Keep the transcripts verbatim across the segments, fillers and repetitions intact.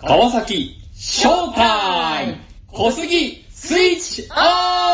川崎ショータイム小杉スイッチオン。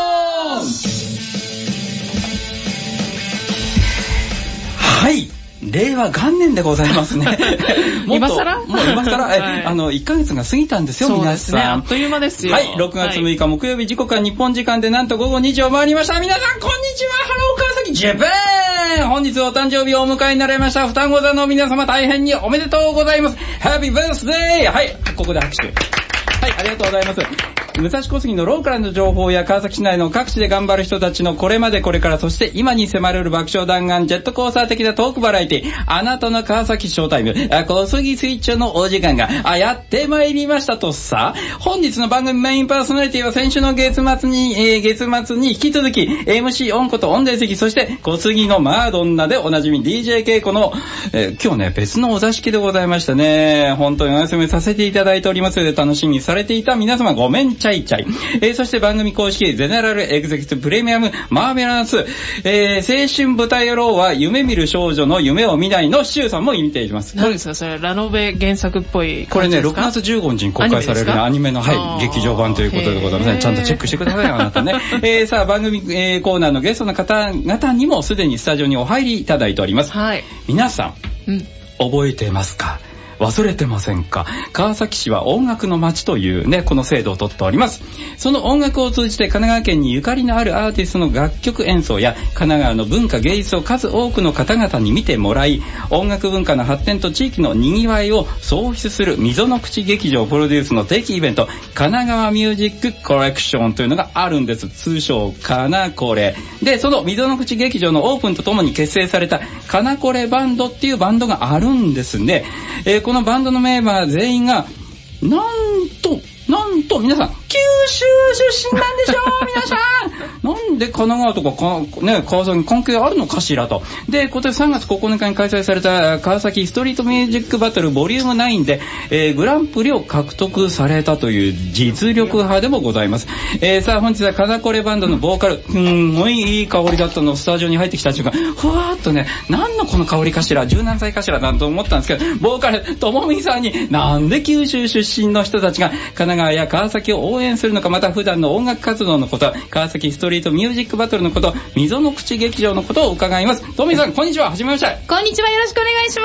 はい、令和元年でございますね。もっと今更もう今更、はい、あのいっかげつが過ぎたんですよ。 そうですね、 皆さんあっという間ですよ。 はい、ろくがつむいか木曜日、時刻は日本時間でなんと午後にじを回りました。皆さんこんにちは。ハロー川崎ジャパン。本日お誕生日をお迎えになられました双子座の皆様、大変におめでとうございます。ハッピーバースデー。はい、ここで拍手。はい、ありがとうございます。武蔵小杉のローカルの情報や川崎市内の各地で頑張る人たちのこれまでこれからそして今に迫れる爆笑弾丸ジェットコースター的なトークバラエティ、あなたの川崎ショータイム小杉スイッチのお時間がやってまいりましたとさ。本日の番組メインパーソナリティは先週の月末に、えー、月末に引き続き エムシー オンことオンデイ席、そして小杉のマードンナでおなじみ ディージェー ケイコの、えー、今日ね別のお座敷でございましたね。本当にお休みさせていただいておりますので、楽しみにされていた皆様ごめんちゃいちゃい。えー、そして番組公式ゼネラルエグゼクティブプレミアムマーベラス、えー、青春舞台野郎は夢見る少女の夢を見ないのシュウさんも見ています。 何ですかそれ、ラノベ原作っぽい感じですか？ これねろくがつじゅうごにちに公開される、ね、アニメの、はい、劇場版ということでございますね。ちゃんとチェックしてくださいあなたね。えー、さあ番組、えー、コーナーのゲストの方々にもすでにスタジオにお入りいただいております。 はい、 皆さん、うん、覚えてますか？忘れてませんか？川崎市は音楽の街というね、この制度をとっております。その音楽を通じて神奈川県にゆかりのあるアーティストの楽曲演奏や神奈川の文化芸術を数多くの方々に見てもらい、音楽文化の発展と地域の賑わいを創出する溝の口劇場プロデュースの定期イベント、神奈川ミュージックコレクションというのがあるんです。通称カナコレで、その溝の口劇場のオープンとともに結成されたカナコレバンドっていうバンドがあるんですね。えー、このバンドのメンバー全員がなんとなんと皆さん九州出身なんでしょう。皆さんなんで神奈川とかか、ね、川崎に関係あるのかしらと。で、今年さんがつここのかに開催された川崎ストリートミュージックバトルボリュームナインで、えー、グランプリを獲得されたという実力派でもございます。えー、さあ本日はカナコレバンドのボーカル、すんごいいい香りだったのをスタジオに入ってきた瞬間、ふわーっとね、何のこの香りかしら、柔軟剤かしらなんと思ったんですけど、ボーカルともみさんになんで九州出身の人たちが神奈川や川崎を応援するのか、また普段の音楽活動のこと、川崎ストリートミュージックバトルのこと、溝の口劇場のことを伺います。ともみさんこんにちは。はじめまして。 こんにちは、よろしくお願いします。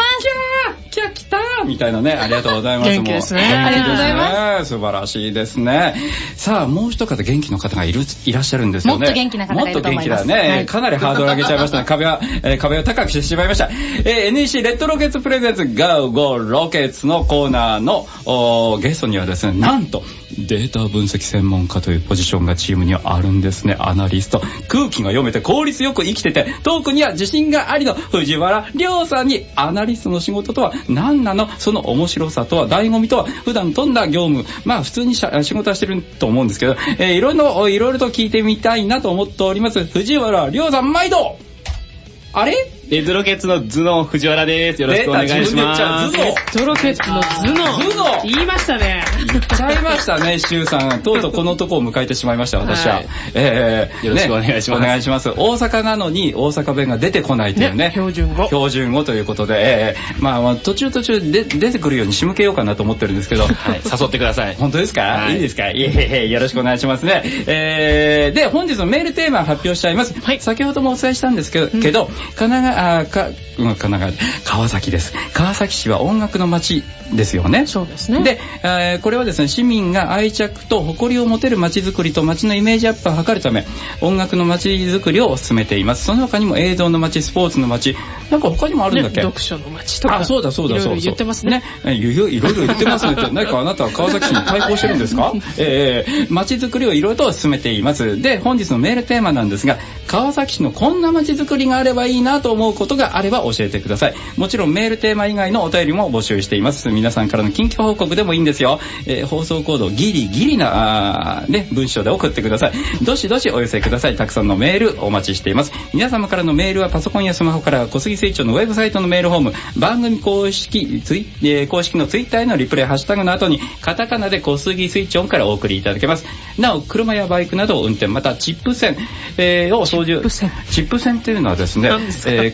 キャーキャー来たーみたいなね、ありがとうございます。 元気ですね。 ありがとうございます。 素晴らしいですね。さあもう一方元気の方がいるいらっしゃるんですよね。 もっと元気な方がいると思います。 もっと元気だね、 はい、 かなりハードル上げちゃいましたね。壁は、えー、壁を高くしてしまいました。えー、エヌイーシー レッドロケッツプレゼンツ Go Go ロケッツのコーナーのゲストにはですね、なんとデータ分析専門家というポジションがチームにはあるんですね。アナリスト、空気が読めて効率よく生きててトークには自信がありの藤原亮さんに、アナリストの仕事とは何なの、その面白さとは、醍醐味とは、普段どんな業務、まあ普通に仕事はしてると思うんですけど、えー、いろいろいろいろと聞いてみたいなと思っております。藤原亮さん、毎度あれレッドロケッツの頭脳藤原です。よろしくお願いします。 レッドロケッツの頭脳。頭脳。言いましたね。 言っちゃいましたね、シュウさん。とうとうこのとこを迎えてしまいました、私は。はい、えー、よろしくお願いします、ね。 お願いします。大阪なのに大阪弁が出てこないというね。ね、 標準語。 標準語ということで、えー、まあ、まあ、途中途中で出てくるように仕向けようかなと思ってるんですけど。はい、 誘ってください。 本当ですか、はい、いいですか、いえいえ、よろしくお願いしますね。えー、で、本日のメールテーマ発表しちゃいます。はい、先ほどもお伝えしたんですけど、うん、けど神奈川、あか神奈川川崎です。川崎市は音楽の街ですよね。 そうですね。 で、えー、これはですね、市民が愛着と誇りを持てる街づくりと街のイメージアップを図るため、音楽の街づくりを進めています。その他にも映像の街、スポーツの街、なんか他にもあるんだっけ、 ね、読書の街とか。 あ、そうだそうだそうだ。 いろいろ言ってますね。 ね、いろいろ言ってますねって、何かあなたは川崎市に対抗してるんですか？えー、街づくりをいろいろと進めています。で、本日のメールテーマなんですが、川崎市のこんな街づくりがあればいいなと思うことがあれば教えてください。もちろんメールテーマ以外のお便りも募集しています。皆さんからの近況報告でもいいんですよ。えー、放送コードギリギリな、ね、文章で送ってください。どしどしお寄せください。たくさんのメールお待ちしています。皆様からのメールはパソコンやスマホから小杉スイッチのウェブサイトのメールホーム、番組公式ツイ、えー、公式のツイッターへのリプレイハッシュタグの後にカタカナで小杉スイッチオンからお送りいただけます。なお車やバイクなどを運転、またチップ線、えー、を操縦、チップ線っていうのはですね、えー、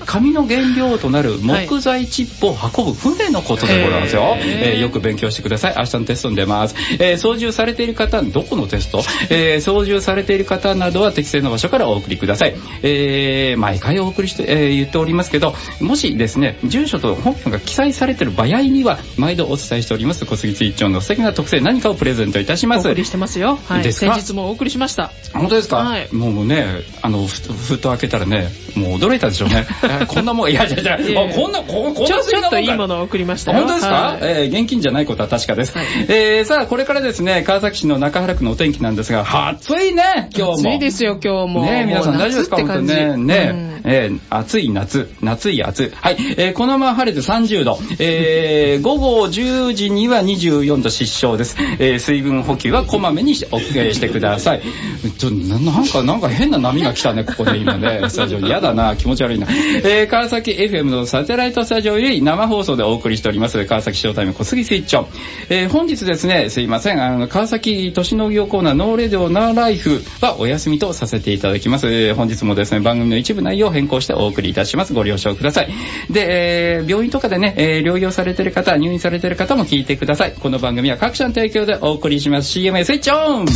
紙の原料となる木材チップを運ぶ船のことでございますよ。えー、よく勉強してください。明日のテストに出ます。えー、操縦されている方、どこのテスト、えー、操縦されている方などは適正な場所からお送りください。えー、毎回お送りして、えー、言っておりますけど、もしですね、住所と本文が記載されている場合には、毎度お伝えしております、小杉ツイッチョンの素敵な特製何かをプレゼントいたします。 お送りしてますよ。はい。先日もお送りしました。 本当ですか？はい。もうね、あの、ふと開けたらね、もう驚いたでしょうね。こんなもん、いやいやいや、こんな、こんなちょっといいものを送りましたよ。 本当ですか？はい、えー、現金じゃないことは確かです。はい、えー、さあ、これからですね、川崎市の中原区のお天気なんですが、暑いね、今日も。 暑いですよ、今日も。 ね、皆さん大丈夫ですか？本当にね、ね、うん、えー、暑い夏、夏い暑い。はい、えー、このまま晴れてさんじゅうど、えー、午後じゅうじにはにじゅうよんど失笑です。えー、水分補給はこまめにし、お付けしてください。ちょ、なんか、なんか変な波が来たね、ここで今ね、スタジオに。やだな、気持ち悪いな。えー、川崎 エフエム のサテライトスタジオより生放送でお送りしております、川崎ショータイム小杉スイッチョン。えー、本日ですね、すいません、あの、川崎都市農業コーナーノーレディオナーライフはお休みとさせていただきます。えー、本日もですね、番組の一部内容を変更してお送りいたします。ご了承ください。で、えー、病院とかでね、えー、療養されている方、入院されている方も聞いてください。この番組は各社の提供でお送りします。シーエム スイッチオン。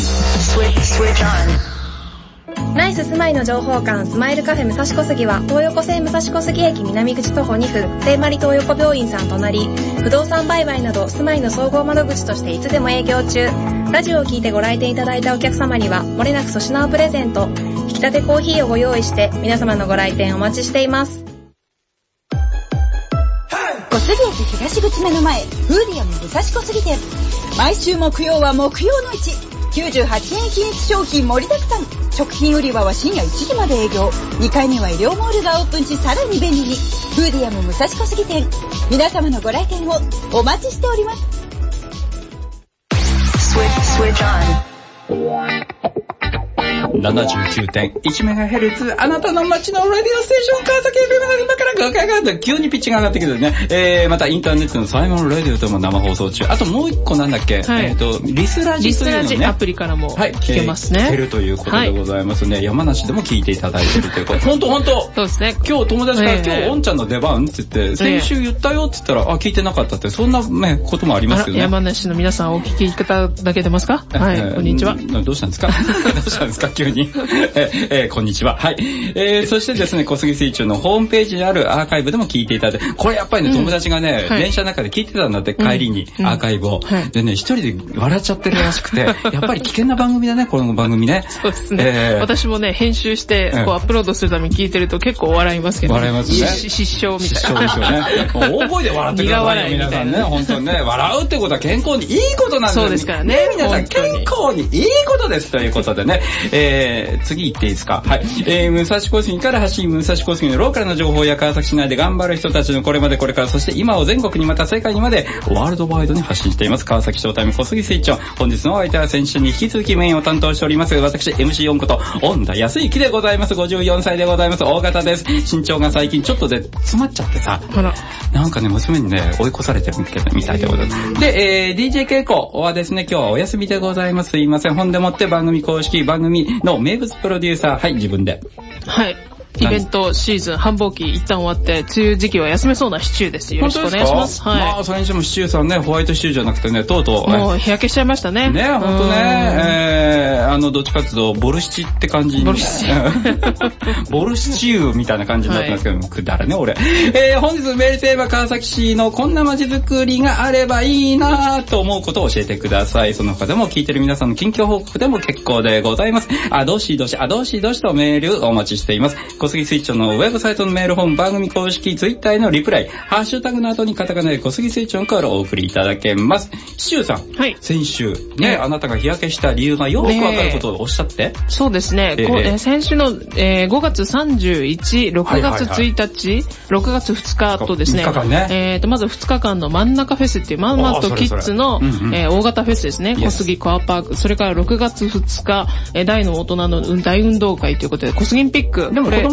ナイス住まいの情報館スマイルカフェ武蔵小杉は東横線武蔵小杉駅南口徒歩にふん、聖マリ東横病院さん隣、不動産売買など住まいの総合窓口としていつでも営業中。ラジオを聞いてご来店いただいたお客様にはもれなく粗品をプレゼント、引き立てコーヒーをご用意して皆様のご来店お待ちしています。 小杉駅東口目の前、フーディアム武蔵小杉店。毎週木曜は木曜の市、きゅうじゅうはちえん均一商品盛りだくさん。食品売り場は深夜いちじまで営業。にかいには医療モールがオープンし、さらに便利に。フーディアム武蔵小杉店、皆様のご来店をお待ちしております。 ななじゅうきゅうてんいちメガヘルツ あなたの街のラディオステーション川崎 エフエム の今からガガガガガ急にピッチが上がってきてね、えー、またインターネットのサイモンラディオでも生放送中。あともう一個なんだっけ、はい、えっ、ー、とリスラジというのね、リスラジアプリからも聞けますね、はい、えー、聞けるということでございますね、はい、山梨でも聞いていただいてるということ本当本当そうですね。今日友達から、えー、今日おんちゃんの出番って言って先週言ったよって言ったら、あ聞いてなかったって、そんな、ね、こともありますよね。山梨の皆さんお聞きいただけてますか？はい、えー、こんにちは。どうしたんですかどうしたんですか急にええー、こんにちは。はい。えー、そしてですね、小杉水中のホームページにあるアーカイブでも聞いていただいて、これやっぱりね、うん、友達がね、はい、電車の中で聞いてたんだって、帰りに、うん、アーカイブを、はい。でね、一人で笑っちゃってるらしくて、やっぱり危険な番組だね、この番組ね。そうですね。えー、私もね、編集して、こうアップロードするために聞いてると結構笑いますけど、ね。笑いますね。失笑みたいな。失笑ですよね。大声で笑ってくださいよ、皆さんね。本当にね、笑うってことは健康にいいことなんですよ。そうですからね。ね、皆さん健康にいいことですということでね、えー、次行っていいですか。はい。えー、武蔵小杉から発信、武蔵小杉のローカルな情報や川崎市内で頑張る人たちのこれまでこれから、そして今を全国にまた世界にまでワールドワイドに発信しています。川崎ショータイム小杉スイッチョン。本日のお相手は先週に引き続きメインを担当しております。私、エムシーよん こと、恩田康之でございます。ごじゅうよんさいでございます。大型です。身長が最近ちょっとで詰まっちゃってさ。なんかね、娘にね、追い越されてるみたいでございます。で、えー、ディージェー ケイコはですね、今日はお休みでございます。すいません。ほんでもって番組公式、番組の名物プロデューサー、はい、自分で。はい。イベントシーズン繁忙期一旦終わって梅雨時期は休めそうなシチューです。よろしくお願いします。はい。まあそれにしてもシチューさんね、ホワイトシチューじゃなくてね、とうとうもう日焼けしちゃいましたね。ね、ほんとね、えー、あのどっちかっていうとボルシチって感じにボルシチボルシチューみたいな感じになってますけど、はい、くだらね俺。えー、本日メールテーマ川崎市のこんな街づくりがあればいいなと思うことを教えてください。その他でも聞いてる皆さんの近況報告でも結構でございます。あどしどしあどしどしとメールお待ちしています。小杉スイッチのウェブサイトのメールフォーム、番組公式ツイッターへのリプライ、ハッシュタグの後にカタカナで小杉スイッチからお送りいただけます。シチューさん、はい、先週ね、ね、あなたが日焼けした理由がよくわかることをおっしゃって。ね、そうですね、えーえー、先週の、えー、ごがつさんじゅういち、ろくがつついたち、はいはいはい、ろくがつふつかとですね、みっかかんね、えーとまずふつかかんの真ん中フェスっていうマンマットキッズの、うんうん、えー、大型フェスですね、小杉コアパーク、それからろくがつふつか、えー、大の大人の大運動会ということで小杉ンピック。でも子供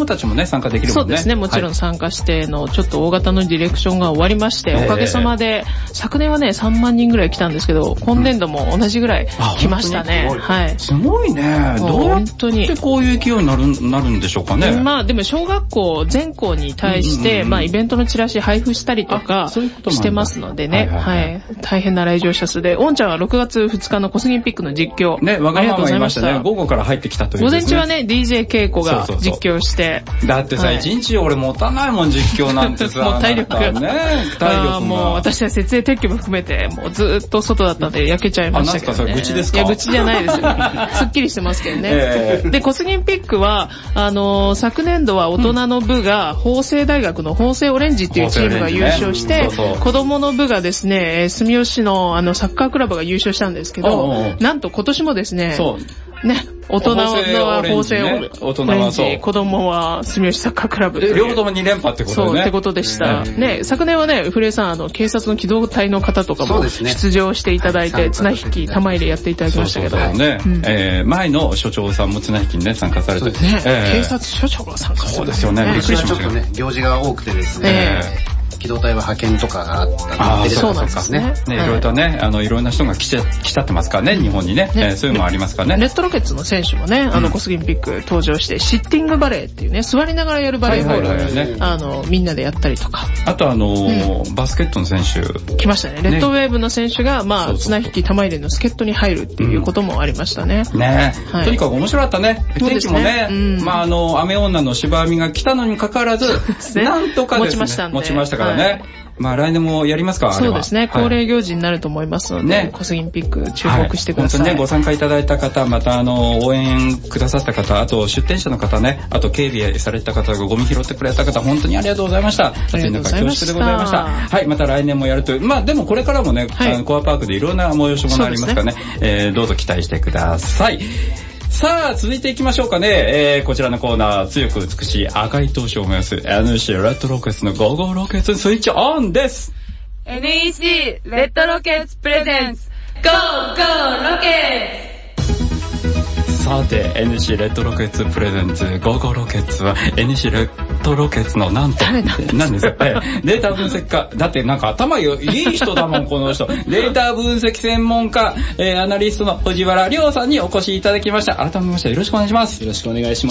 供たちもね参加できるもんね。 そうですね、もちろん参加してのちょっと大型のディレクションが終わりまして、おかげさまで昨年はねさんまんにんぐらい来たんですけど、今年度も同じぐらい来ましたね。はい。 すごいね。どうやってこういう勢いになるなるんでしょうかね。 まあでも小学校全校に対してまあイベントのチラシ配布したりとかしてますのでね、はい、大変な来場者数で、おんちゃんはろくがつふつかのコスギンピックの実況ね、わがまま言いましたね。午後から入ってきたという。 午前中はね ディージェー 稽古が実況して、 だってさ一日俺持たないもん実況なんてさ。 もう体力がね、体力がもう私は設営撤去も含めてもうずっと外だったんで焼けちゃいましたけどね。 あ、なんすかそれ愚痴ですか？ いや愚痴じゃないですよ。すっきりしてますけどね。えー、でコスギンピックはあのー、昨年度は大人の部が法政大学の法政オレンジっていうチームが優勝して、ね、そうそう子供の部がですね住吉のあのサッカークラブが優勝したんですけど、おうおうなんと今年もですね、そうね、大人は法政オレンジ、大人はそう、子供は住吉サッカークラブ。 両方ともに連覇ってことね。 そうってことでした。ね、昨年はね、古江さん、あの、警察の機動隊の方とかも出場していただいて、綱引き、玉入れやっていただきましたけど。 そうそうね、うん、えー、前の所長さんも綱引きにね、参加されて。 ね、えー、警察所長が参加そうですよね。びっくりしましたちょっとね、行事が多くてですね。えー機動隊は派遣とかがあったり、そうなんですね。ね、いろいろとね、あのいろんな人が来ちゃ来ちゃってますからね、日本にね、ね、えー、そういうのもありますからね。 レッドロケッツの選手もね、あのコスギンピック登場してシッティングバレーっていうね、座りながらやるバレーボールを、ね、あのみんなでやったりとか。 あとあのーうん、バスケットの選手来ましたね。レッドウェーブの選手がまあ綱引き玉入れの助っ人に入るっていうこともありましたね。 うん、ね、はい、とにかく面白かったね。天気もね、うん、まああの雨女の芝編みが来たのにかかわらず、ね、なんとかですね、持ちましたんで、持ちましたからね。はい、まあ来年もやりますか？ そうですね。恒例行事になると思いますので、ね、コスギンピック注目してください。 はい、本当にね、ご参加いただいた方、またあの応援くださった方、あと出店者の方ね、あと警備された方がゴミ拾ってくれた方、本当にありがとうございました。 ありがとうございました。 恐縮でございました。はい、また来年もやるという、まあでもこれからもね、はい、あのコアパークでいろんな催し物ありますからね、ねえー、どうぞ期待してください。さあ続いていきましょうかね、えー、こちらのコーナー、強く美しい赤い闘志を燃やす エヌイーシー レッドロケッツのゴーゴーロケッツスイッチオンです。 エヌイーシー レッドロケッツプレゼンツゴーゴーロケッツ。 さて エヌイーシー レッドロケッツプレゼンツゴーゴーロケッツは エヌイーシー レッドロケッツのなんと何ですか、えー、データ分析家だってなんか頭いい人だもんこの人。データ分析専門家、えー、アナリストの藤原亮さんにお越しいただきました。改めましてよろしくお願いします。 よろしくお願いします。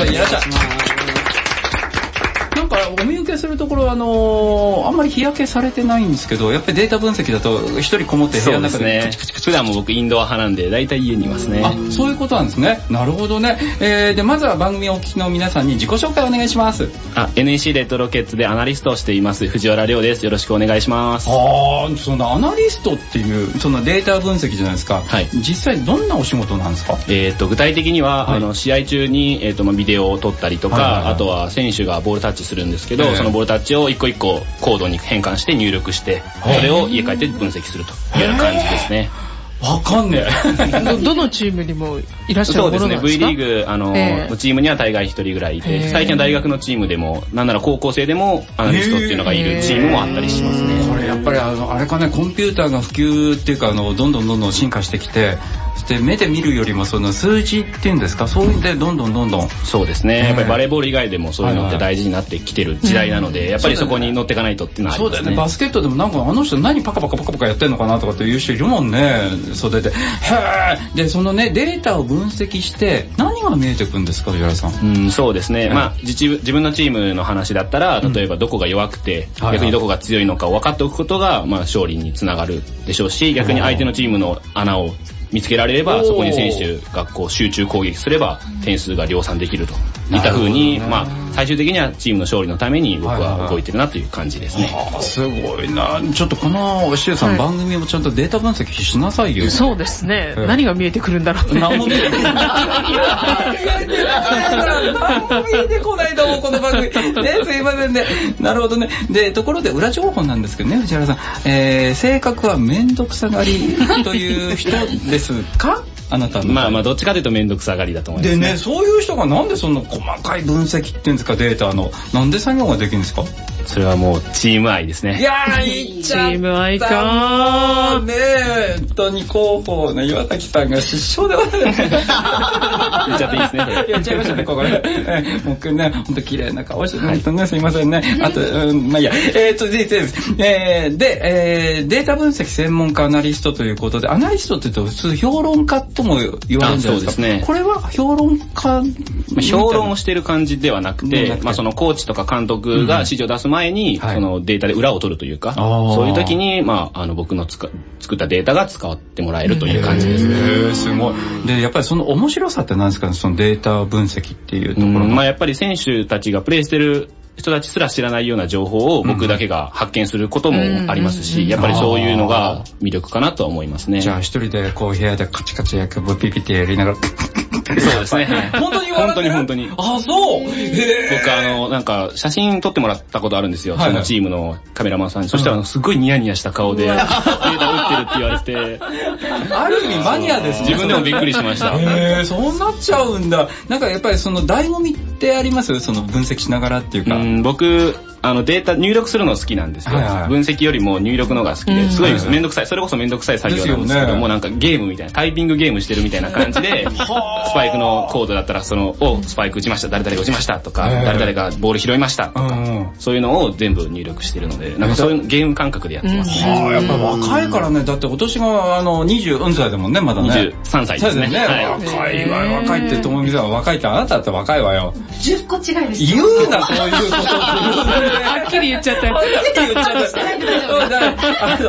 いらっしゃい。なんかお見受けするところあのー、あんまり日焼けされてないんですけど、やっぱりデータ分析だと一人こもって部屋の中でプチプチプチ。普段も僕インドア派なんでだいたい家にいますね。 あ、そういうことなんですね。なるほどね。えー、でまずは番組をお聞きの皆さんに自己紹介お願いします。 あ、エヌイーシー レッドロケッツでアナリストをしています藤原亮です。よろしくお願いします。 ああ、そのアナリストっていうそのデータ分析じゃないですか。はい。実際どんなお仕事なんですか？ えっ、ー、と具体的には、はい、あの試合中にえっ、ー、とまあビデオを撮ったりとか、はいはいはい、あとは選手がボールタッチするんですけど、えー、そのボールタッチを一個一個コードに変換して入力して、それを家帰って分析するというような感じですね。 わかんねえ。 ど, どのチームにもいらっしゃるものなんですか？ そうですね。V リーグあの、えー、チームには大概一人ぐらいいて、最近は大学のチームでも、なんなら高校生でもアナリストっていうのがいるチームもあったりしますね。 これやっぱりあのあれかね、コンピューターが普及っていうかあのどんどんどんどん進化してきて、そして目で見るよりもその数字っていうんですか、そういうんでどんどんどんどん。 そうですね。やっぱりバレーボール以外でもそういうのって大事になってきてる時代なので、はいはい、やっぱりそこに乗っていかないとっていうのはありますね。 そうだよね。バスケットでもなんかあの人何パカパカパカパカやってんのかなとかっていう人いるもんね。袖で。でそのねデータを分析して何が見えてくるんですか、藤原さん。 うん、そうですね、はい、まあ自, 自分のチームの話だったら、例えばどこが弱くて、うん、逆にどこが強いのかを分かっておくことが、まあ、勝利につながるでしょうし、逆に相手のチームの穴を見つけられれば、そこに選手がこう集中攻撃すれば点数が量産できるといった風に、まあ最終的にはチームの勝利のために僕は動いてるなという感じですね。 はあ、すごいな。ちょっとこのシュウさん、はい、番組もちゃんとデータ分析しなさいよ。 そうですね。えー、何が見えてくるんだろうね。何も見えてこない。 何も見えてこないと思うこの番組。ね、すいませんね。なるほどね。でところで裏情報なんですけどね、藤原さん、えー、性格は面倒くさがりという人ですか？あなたの。 まあまあどっちかというと面倒くさがりだと思いますね。 でね、そういう人がなんでそんな細かい分析っていうんですか、データのなんで作業ができるんですか？ それはもうチーム愛ですね。 いやー、いっちゃった。 チーム愛かー。 ねえ、本当に広報の岩崎さんが失笑でございます。言っちゃっていいですね。 言っちゃいましたね、ここね。僕ね、本当綺麗な顔して、本当ね、すいませんね。あと、うん、まあいいや。えーっと、で、えー、で、えー、データ分析専門家アナリストということで、アナリストって言うと普通評論家とも言われるんじゃないですか。そうですね。これは評論家、 評論をしてる感じではなくて、まあそのコーチとか監督が指示を出す前に、そのデータで裏を取るというか、そういう時に、まあ、あの、僕のつか作ったデータが使ってもらえるという感じですね。へー、すごい。で、やっぱりその面白さって何ですかね、そのデータ分析っていうところ。 まあやっぱり選手たちがプレイしてる人たちすら知らないような情報を僕だけが発見することもありますし、やっぱりそういうのが魅力かなとは思いますね。 じゃあ一人でこう部屋でカチカチやくピピってやりながらそうですね。 本当に本当に本当に。 あ、そう。 僕あのなんか写真撮ってもらったことあるんですよ。そのチームのカメラマンさんに。そしたらすごいニヤニヤした顔でデータ打ってるって言われて、 ある意味マニアですね。 自分でもびっくりしました。 へえ、そうなっちゃうんだ。なんかやっぱりその醍醐味ってあります？その分析しながらっていうか。 うん、僕あのデータ入力するの好きなんですよ、はいはい、分析よりも入力のが好きで、すごいめんどくさい、それこそめんどくさい作業なんですけども、ね、なんかゲームみたいなタイピングゲームしてるみたいな感じでスパイクのコードだったらそのをスパイク打ちました、誰々が打ちましたとか、誰々がボール拾いましたとか、そういうのを全部入力してるので、なんかそういうゲーム感覚でやってますね。 はあ、やっぱり若いからね。だって今年があのにじゅうよんさいだもんね、まだね。 にじゅうさんさいですね。 ね、はい、若いわ、若いってともみさんは若いって、あなただって若いわよ。 じゅっこ違いです。 言うな、そういうこと。 はっきり言っちゃった。はっきり言っちゃった。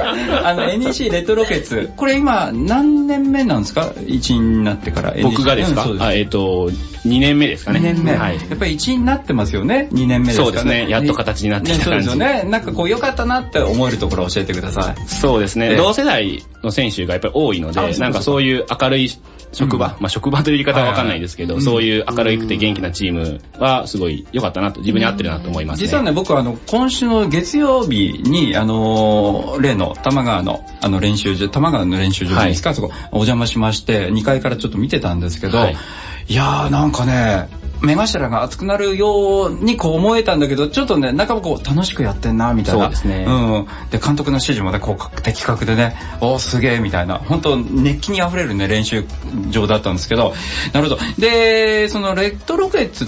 あの エヌイーシー レッドロケッツ、これ今何年目なんですか？一員になってから。 僕がですか？うん、あ、えっとにねんめですかね。 にねんめ。はい。やっぱり一員になってますよね。にねんめですかね。 そうですね。やっと形になってきた感じ。 そうですよね。なんかこう良かったなって思えるところを教えてください。 そうですね。同世代の選手がやっぱり多いので、なんかそういう明るい職場、まあ職場という言い方はわかんないですけど、そういう明るくて元気なチームはすごい良かったなと、自分に合ってるなと思いますね。 実はね、僕はあの今週の月曜日にあの例の多摩川のあの練習場、多摩川の練習場ですか、そこお邪魔しましてにかいからちょっと見てたんですけど、いやーなんかね、目頭が熱くなるようにこう思えたんだけど、ちょっとね、なんかこう楽しくやってんなみたいな。 そうですね。 うん。で、監督の指示もね、こう的確でね、おーすげえみたいな、本当熱気に溢れるね、練習場だったんですけど、なるほど。で、そのレッドロケッツって、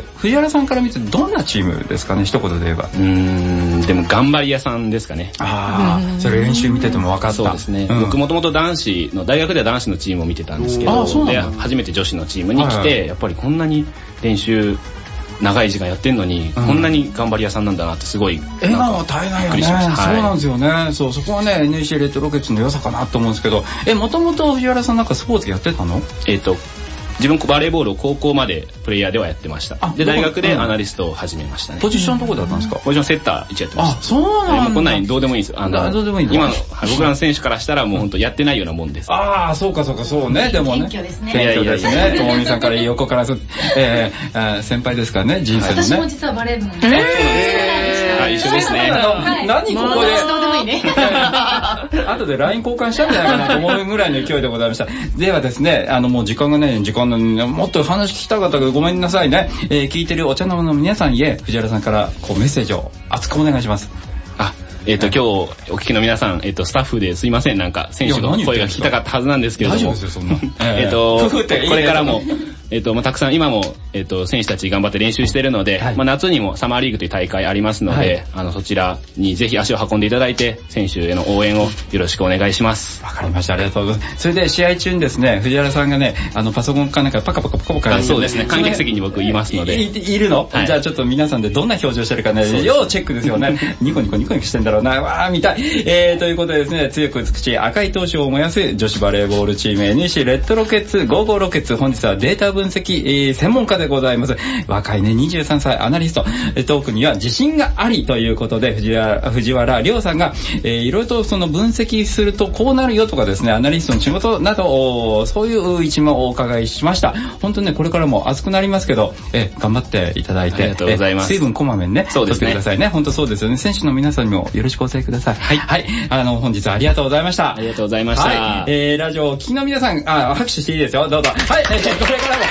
藤原さんから見てどんなチームですかね、一言で言えば。うーん、でも頑張り屋さんですかね。 ああ、それ練習見てても分かった。 そうですね。うん、僕もともと男子の、大学では男子のチームを見てたんですけど、で、初めて女子のチームに来て、はいはい、やっぱりこんなに練習長い時間やってんのに、うん、こんなに頑張り屋さんなんだなってすごい笑顔は絶えないよね。そうなんですよね。そう、そこはね エヌイーシー レッドロケッツの良さかなと思うんですけど、え、もともと藤原さんなんかスポーツやってたの？ えっと自分バレーボールを高校までプレイヤーではやってました。で、大学でアナリストを始めましたね。 ポジションどこだったんですか？ ポジションセッターいちやってました。 あ、そうなんだ。 こんなにどうでもいいです。あの、 どうでもいい今の僕らの選手からしたらもう本当やってないようなもんです。 ああ、そうかそうか、そうね。でもね。 謙虚ですね。 謙虚ですね。ともみさんから横からす、えー、先輩ですからね、人生のね。 私も実はバレー部なんです。 えー、一緒ですね。 何ここで。 どうでもいいね。 後で ライン 交換したんじゃないかなと思うぐらいの勢いでございました。ではですね、あのもう時間がない時間のもっと話聞きたかったけどごめんなさいね。えー、聞いてるお茶の間の皆さんへ藤原さんからこうメッセージを熱くお願いします。 あ、えっと、今日お聞きの皆さん、えっと、スタッフですいません、なんか選手の声が聞きたかったはずなんですけれども。 大丈夫ですよ、そんな。 えっと、これからも、えっと、まあ、たくさん今も、えっと、選手たち頑張って練習しているので、はい、まあ、夏にもサマーリーグという大会ありますので、はい、あの、そちらにぜひ足を運んでいただいて、選手への応援をよろしくお願いします。 わかりました。ありがとうございます。それで試合中にですね、藤原さんがね、あの、パソコンかなんかパカパカパカパカ。 そうですね、観客席に僕いますので。 い, い, いるの、はい、じゃあちょっと皆さんでどんな表情してるかね、要チェックですよね。ニコニコニコニコしてんだろうな、わー見たい。えー、ということでですね、強く美しい赤い闘志を燃やす女子バレーボールチーム エヌイーシー レッドロケッツごじゅうごロケッツ、本日はデータ分析、えー、専門家でございます。若いね、にじゅうさんさいアナリスト、トークには自信がありということで、藤原、藤原亮さんが、えー、いろいろとその分析するとこうなるよとかですね、アナリストの仕事など、そういう一面をお伺いしました。本当にね、これからも熱くなりますけど、えー、頑張っていただいて、 ありがとうございます。 水分こまめにね、 そうですね、 取ってくださいね。本当そうですよね。選手の皆さんにもよろしくお伝えください。はい。はい。あの、本日はありがとうございました。 ありがとうございました。 はい。えー、ラジオをお聞きの皆さん、あ、拍手していいですよ。どうぞ。はい。えー、これからも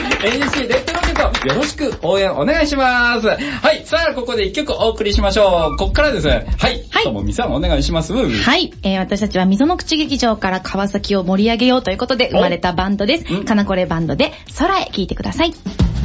エージーシー レッドロケットよろしく応援お願いします。はい、さあここで一曲お送りしましょう。ここからですね、はい、はい、ともみさんお願いします。 はい、えー、私たちは溝の口劇場から川崎を盛り上げようということで生まれたバンドです。かなこれバンドで空へ聴いてください。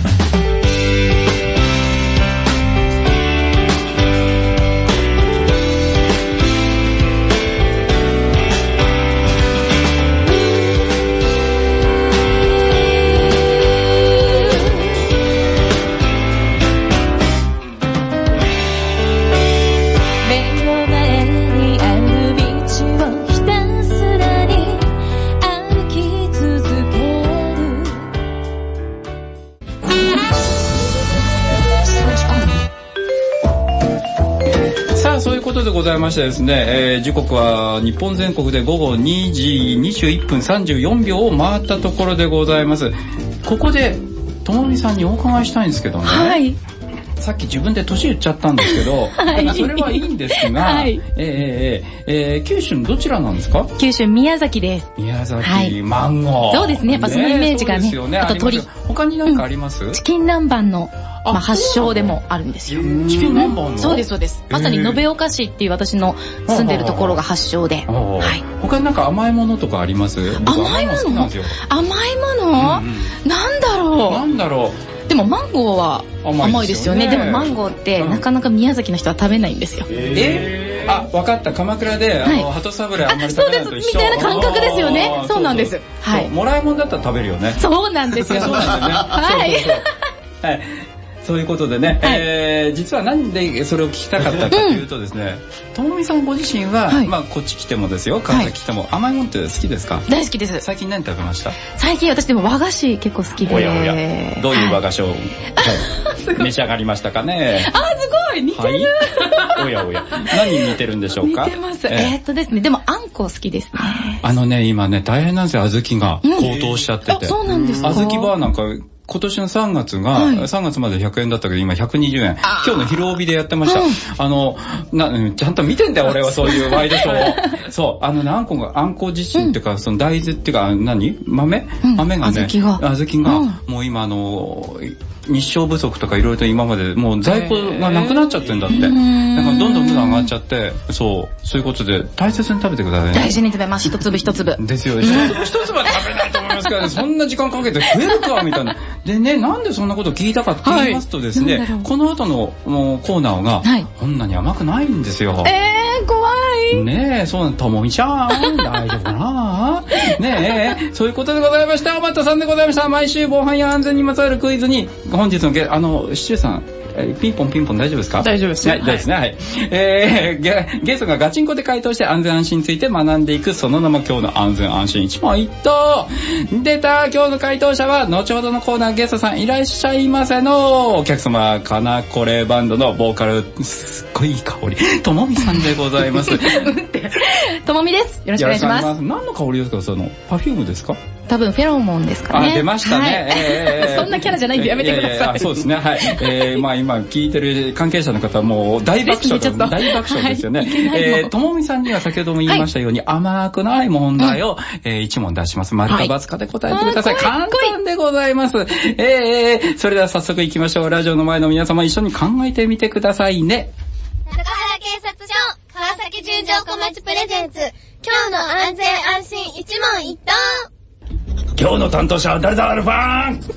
でございましてですね、えー、時刻は日本全国で午後にじにじゅういっぷんさんじゅうよんびょうを回ったところでございます。ここでともみさんにお伺いしたいんですけどね、はい、さっき自分で年言っちゃったんですけど、はい、それはいいんですが、はい、えーえー、九州のどちらなんですか？ 九州宮崎です。 宮崎、はい、マンゴー。 そうですね、やっぱそのイメージが ね, ねあと鳥。 他に何かあります？うん、 チキン南蛮のまあ、発祥でもあるんですよ。 チキン南蛮の？ そうですそうです。まさに延岡市っていう私の住んでるところが発祥で。はい。 他になんか甘いものとかあります？ 甘いもの？甘いもの？なんだろう。 なんだろう。 でもマンゴーは甘いですよね。でもマンゴーってなかなか宮崎の人は食べないんですよ。 えー、あ、わかった。鎌倉であの鳩サブレーあんまり食べないと一緒。 そうです。みたいな感覚ですよね。そうなんです。 はい。もらいもんだったら食べるよね。 そうなんですよ。そうなんですよね。はい。はい。 そういうことでね、はい、えー、実はなんでそれを聞きたかったかというとですね、ともみさんご自身は、はい、まあこっち来てもですよ、川崎来ても、はい、甘いもんって好きですか？ 大好きです。 最近何食べました？ 最近私でも和菓子結構好きで。 おやおや、どういう和菓子を、はい、召し上がりましたかね？ あ、すごい似てる、 はい、おやおや、何に似てるんでしょうか？ 似てます。えー、えー、っとですね、でもあんこ好きですね。 あのね、今ね大変なんですよ、小豆が高騰しちゃってて。 うん、あ、そうなんですか？ 小豆バーなんか今年のさんがつが、はい、さんがつまでひゃくえんだったけど今ひゃくにじゅうえん。今日の昼帯でやってました。うん、あのな、ちゃんと見てんだよ俺はそういうワイドショーを。そう、あのね、あんこが、あんこ自身っていうか、うん、その大豆っていうか、何豆、うん、豆がね、小豆が、小豆が、うん、もう今あの、日照不足とかいろいろと今までもう在庫がなくなっちゃってんだって。だからどんどん値段上がっちゃって、そう、そういうことで大切に食べてくださいね。 大事に食べます。一粒一粒。 ですよ。一粒は食べないと思いますからね。そんな時間かけて食えるかみたいな。でね、なんでそんなこと聞いたかって言いますとですね、はい、この後のもうコーナーが、はい、こんなに甘くないんですよ。 えー、怖い。 ねえ、そうなの、ともみちゃん、大丈夫かなねえ、そういうことでございました。おまったさんでございました。毎週防犯や安全にまつわるクイズに、本日のゲ、あの、シチューさん、ピンポンピンポン大丈夫ですか？ 大丈夫です。 はい、大丈夫ですね。はい。えー、ゲ、ゲストがガチンコで回答して安全安心について学んでいく、その名も今日の安全安心一問一答。出た、今日の回答者は、後ほどのコーナーゲストさんいらっしゃいませの、お客様、かなこれバンドのボーカル、すっごいいい香り、ともみさんでございます。 ともみです。よろしくお願いします。 何の香りですか？その、パフュームですか？ 多分フェロモンですかね。 あ、出ましたね。はい、えー、 そんなキャラじゃないんでやめてください。いやいやいや、 そうですね。はい。えー、まあ今聞いてる関係者の方はもう大爆笑で大爆笑ですよね。はい、えー、ともみさんには先ほども言いましたように、はい、甘くない問題を、うん、えー、いち問出します。丸か×かで答えてください。はい、簡単でございます。えー、それでは早速行きましょう。ラジオの前の皆様一緒に考えてみてくださいね。 中原警察署川崎純情小町プレゼンツ、今日の安全安心一問一答。 今日の担当者は誰だアルファン。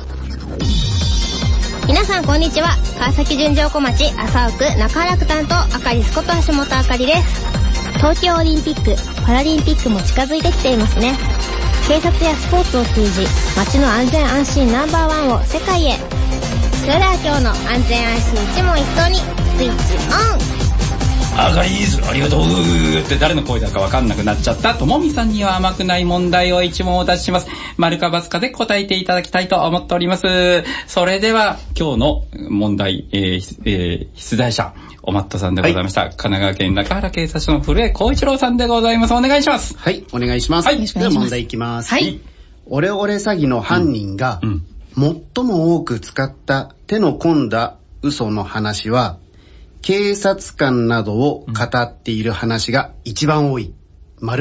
皆さんこんにちは。川崎純情小町麻生区中原区担当赤リスこと橋本あかりです。東京オリンピックパラリンピックも近づいてきていますね。警察やスポーツを通じ街の安全安心ナンバーワンを世界へ。それでは今日の安全安心一問一答にスイッチオン。 あかりーす、ありがとうって誰の声だかわかんなくなっちゃったともみさんには甘くない問題を一問お出しします。丸か×かで答えていただきたいと思っております。それでは今日の問題、えーえー、出題者おまっとさんでございました、はい、神奈川県中原警察署の古江光一郎さんでございます。お願いします。 はい、お願いします。はい、では問題いきます。はい。オレオレ詐欺の犯人が、うんうん、最も多く使った手の込んだ嘘の話は、警察官などを語っている話が一番多い。丸か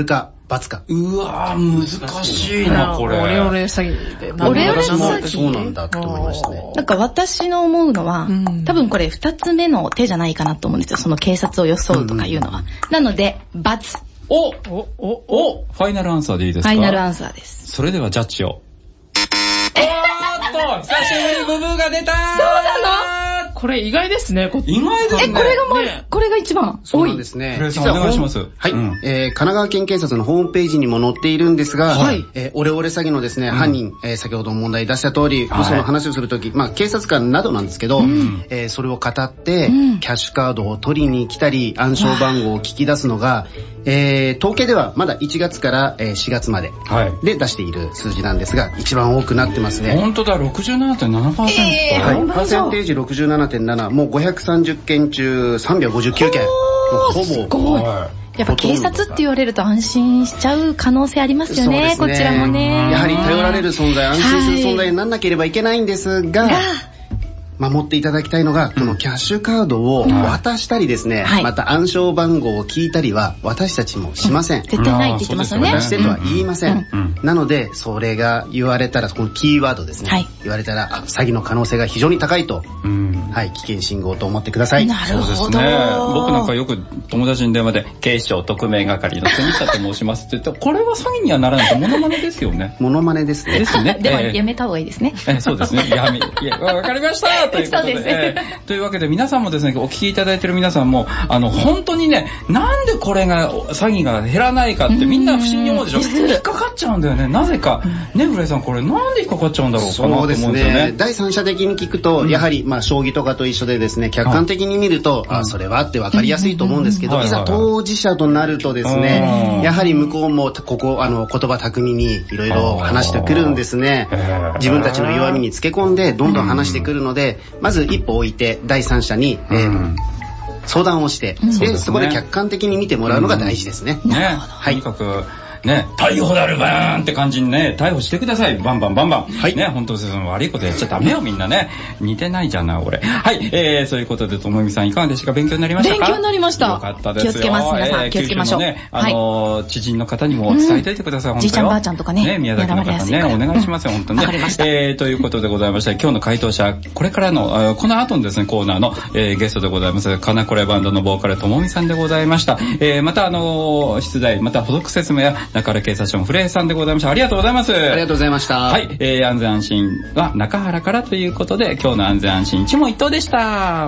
罰か。 うわー、難しいな、これ。 オレオレ詐欺で。 オレオレ詐欺そうなんだと思いましたね。 なんか私の思うのは、うん、多分これ二つ目の手じゃないかなと思うんですよ。その警察を装うとかいうのは。うん、なので、罰。 おおおおファイナルアンサーでいいですか？ ファイナルアンサーです。 それではジャッジを。おーっと、久しぶりブブーが出たー。 そうなの？ これ意外ですね。 意外ですね。 え、これがもう、ね、これが一番そうなんですね。 実はお願いします。 はい、うん、えー。神奈川県警察のホームページにも載っているんですが、はい、えー、オレオレ詐欺のですね、うん、犯人、えー、先ほど問題出した通り、はい、その話をするとき、まあ警察官などなんですけど、うん、えー、それを語って、うん、キャッシュカードを取りに来たり、暗証番号を聞き出すのが、えー、統計ではまだいちがつからしがつまでで出している数字なんですが、一番多くなってますね。 本当だ、ろくじゅうななてんななパーセント。えー、 はい、パーセンテージ ろくじゅうななてんなな、もうごひゃくさんじゅっけん中さんびゃくごじゅうきゅうけん。ほぼ。 すごい。やっぱ警察って言われると安心しちゃう可能性ありますよね。ね、こちらもね。 やはり頼られる存在、安心する存在にならなければいけないんですが、はい守っていただきたいのが、このキャッシュカードを渡したりですね、はい、また暗証番号を聞いたりは私たちもしません。うん、 絶対ないって言ってますよね。 渡してとは言いません。うんうん、なので、それが言われたら、このキーワードですね。はい、言われたら、あ、詐欺の可能性が非常に高いと、うん、はい、危険信号と思ってください。 なるほど。そうですね。 僕なんかよく友達に電話で、警視庁特命係の杉下と申しますって言って、これは詐欺にはならないとモノマネですよね。 モノマネですね。 ですね。 では、やめた方がいいですね。 えー、そうですね。やめ、いや、わかりましたということで。そうですね。というわけで皆さんもですね、お聞きいただいている皆さんも、あの、本当にね、なんでこれが、詐欺が減らないかってみんな不思議に思うでしょ。引っかかっちゃうんだよね。なぜか。ね、浦井さん、これなんで引っかかっちゃうんだろうかなと思うんですよね。そうですね。 第三者的に聞くと、やはり、まあ、将棋とかと一緒でですね、客観的に見ると、あ、それはってわかりやすいと思うんですけど、いざ当事者となるとですね、やはり向こうも、ここ、あの、言葉巧みにいろいろ話してくるんですね。自分たちの弱みにつけ込んで、どんどん話してくるので、まず一歩置いて、第三者に、えーうん、相談をして、うん、で、ね、そこで客観的に見てもらうのが大事ですね。 うん、ね、はい。とにかくね、逮捕だるバーンって感じにね、逮捕してください。バンバンバンバン。はい。ね、本当にその悪いことやっちゃダメよ、みんなね。似てないじゃんな、俺。はい。えー、そういうことで、ともみさんいかがでしたか？勉強になりましたか？ 勉強になりました。 よかったですよ。 気をつけます、皆さん。えー、気をつけましょう。 ね、あのー、知人の方にも伝えておいてください、うん、 じいちゃんばあちゃんとかね。 ね、宮崎の方ね、お願いしますよ、本当にね。わかりました。えー、ということでございまして、今日の回答者、これからの、この後のですね、コーナーの、えー、ゲストでございます、かなこれバンドのボーカル、ともみさんでございました。えー、また、あのー、出題、また補足説明や、中原警察署のフレイさんでございました。ありがとうございます。ありがとうございました。 はい、えー、安全安心は中原からということで、今日の安全安心一問一答でした。さ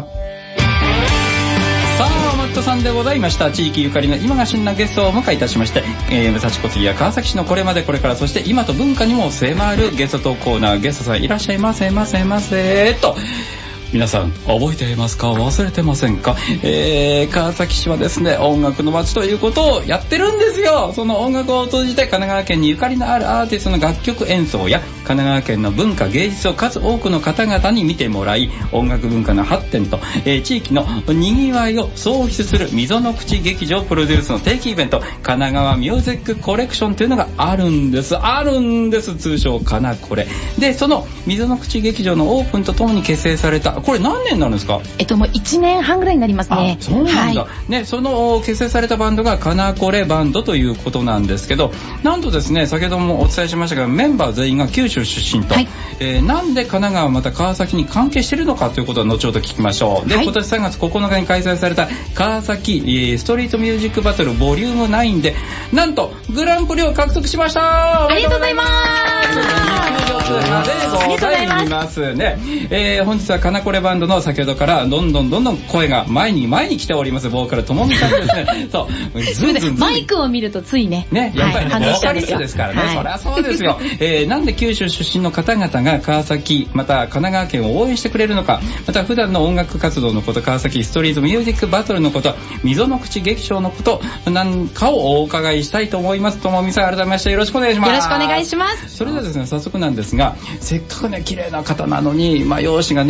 あ、マットさんでございました。地域ゆかりの今が旬なゲストをお迎えいたしまして、えー、武蔵小杉や川崎市のこれまでこれから、そして今と文化にも迫るゲストトークコーナー、ゲストさんいらっしゃいませませませと。皆さん覚えていますか？忘れてませんか？えー、川崎市はですね、音楽の街ということをやってるんですよ。その音楽を通じて神奈川県にゆかりのあるアーティストの楽曲演奏や神奈川県の文化芸術を数多くの方々に見てもらい、音楽文化の発展と、えー、地域の賑わいを創出する溝の口劇場プロデュースの定期イベント、神奈川ミュージックコレクションというのがあるんです。あるんです。通称かなこれで、その溝の口劇場のオープンとともに結成された、これ何年になるんですか？ えっともういちねんはんぐらいになりますね。 あ、そうなんだ、はい、ね、その結成されたバンドがかなこれバンドということなんですけど、なんとですね、先ほどもお伝えしましたが、メンバー全員が九州出身と、はい、えー、なんで神奈川また川崎に関係しているのかということは後ほど聞きましょう。で、はい、今年さんがつここのかに開催された川崎、えー、ストリートミュージックバトルボリュームナインで、なんとグランプリを獲得しました。 ありがとうございます。 ありがとうございますね。えー、本日はかなこれバンドの先ほどからどんどんどんどん声が前に前に来ておりますボーカルともみさんですね。そう、ずんずんずんマイクを見るとついね、 ね、やっぱりボーカリストですからね、はい、そりゃそうですよ。えー、なんで九州出身の方々が川崎また神奈川県を応援してくれるのか、また普段の音楽活動のこと、川崎ストリートミュージックバトルのこと、溝の口劇場のことなんかをお伺いしたいと思います。ともみさん、改めましてよろしくお願いします。 よろしくお願いします。 それではですね、早速なんですが、せっかくね綺麗な方なのに、まあ容姿がねラジオで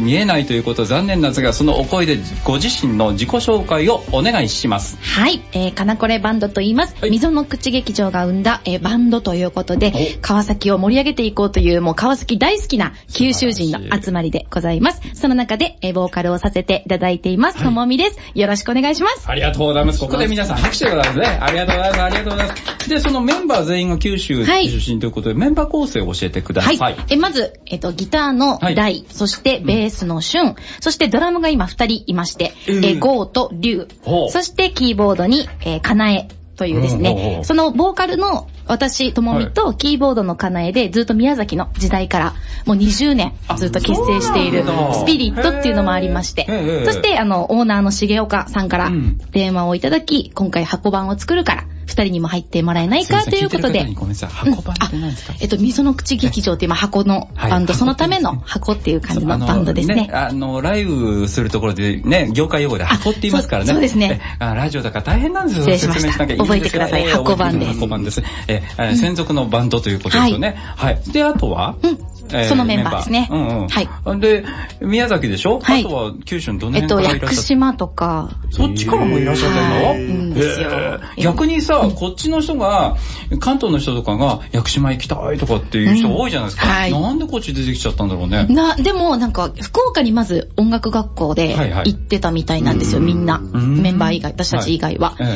見えないということ残念なんですが、そのお声でご自身の自己紹介をお願いします。 はい、えー、かなこれバンドと言います。はい、溝の口劇場が生んだ、えー、バンドということで、川崎を盛り上げていこうという、もう川崎大好きな九州人の集まりでございます。その中で、えー、ボーカルをさせていただいています、ともみです。よろしくお願いします。 ありがとうございます。ここで皆さん拍手でございますね。ありがとうございます。ありがとうございます。で、そのメンバー全員が九州出身ということで、はい、メンバー構成を教えてください。はい、 えまず、えっと、ギターの大、はい、そしてベースのシュン、うん、そしてドラムが今ふたりいまして、えー、ゴーとリュウ、そしてキーボードに、えー、カナエというですね、うん、そのボーカルの私、ともみとキーボードのカナエでずっと宮崎の時代からもうにじゅうねんずっと結成しているスピリットっていうのもありまして、そしてあのオーナーの重岡さんから電話をいただき、今回箱版を作るから二人にも入ってもらえないかということで、 ごめんなさい、箱版って何ですか？ うん、えっと溝の口劇場って今箱のバンド、はい、そのための箱っていう感じのバンドですね。 あの、ね、あのライブするところでね、業界用語で箱って言いますからね。 そうですね。 あ、ラジオだから大変なんですよ。 失礼しました。覚えてください。箱版です。 箱版です。え、うん、専属のバンドということですよね。はい。はい、で、あとは、 うんえー、そのメンバーですね。 うんうん。 はい。 で、宮崎でしょ？はい。あとは九州のどの辺からいらっしゃった？ えっと、屋久島とか。 そっちからもいらっしゃってんの？はい、うんですよ。逆にさ、こっちの人が、関東の人とかが、屋久島行きたいとかっていう人多いじゃないですか。うん、はい。なんでこっち出てきちゃったんだろうね。 な、でもなんか、福岡にまず音楽学校で行ってたみたいなんですよ、みんな。メンバー以外、私たち以外は。はい、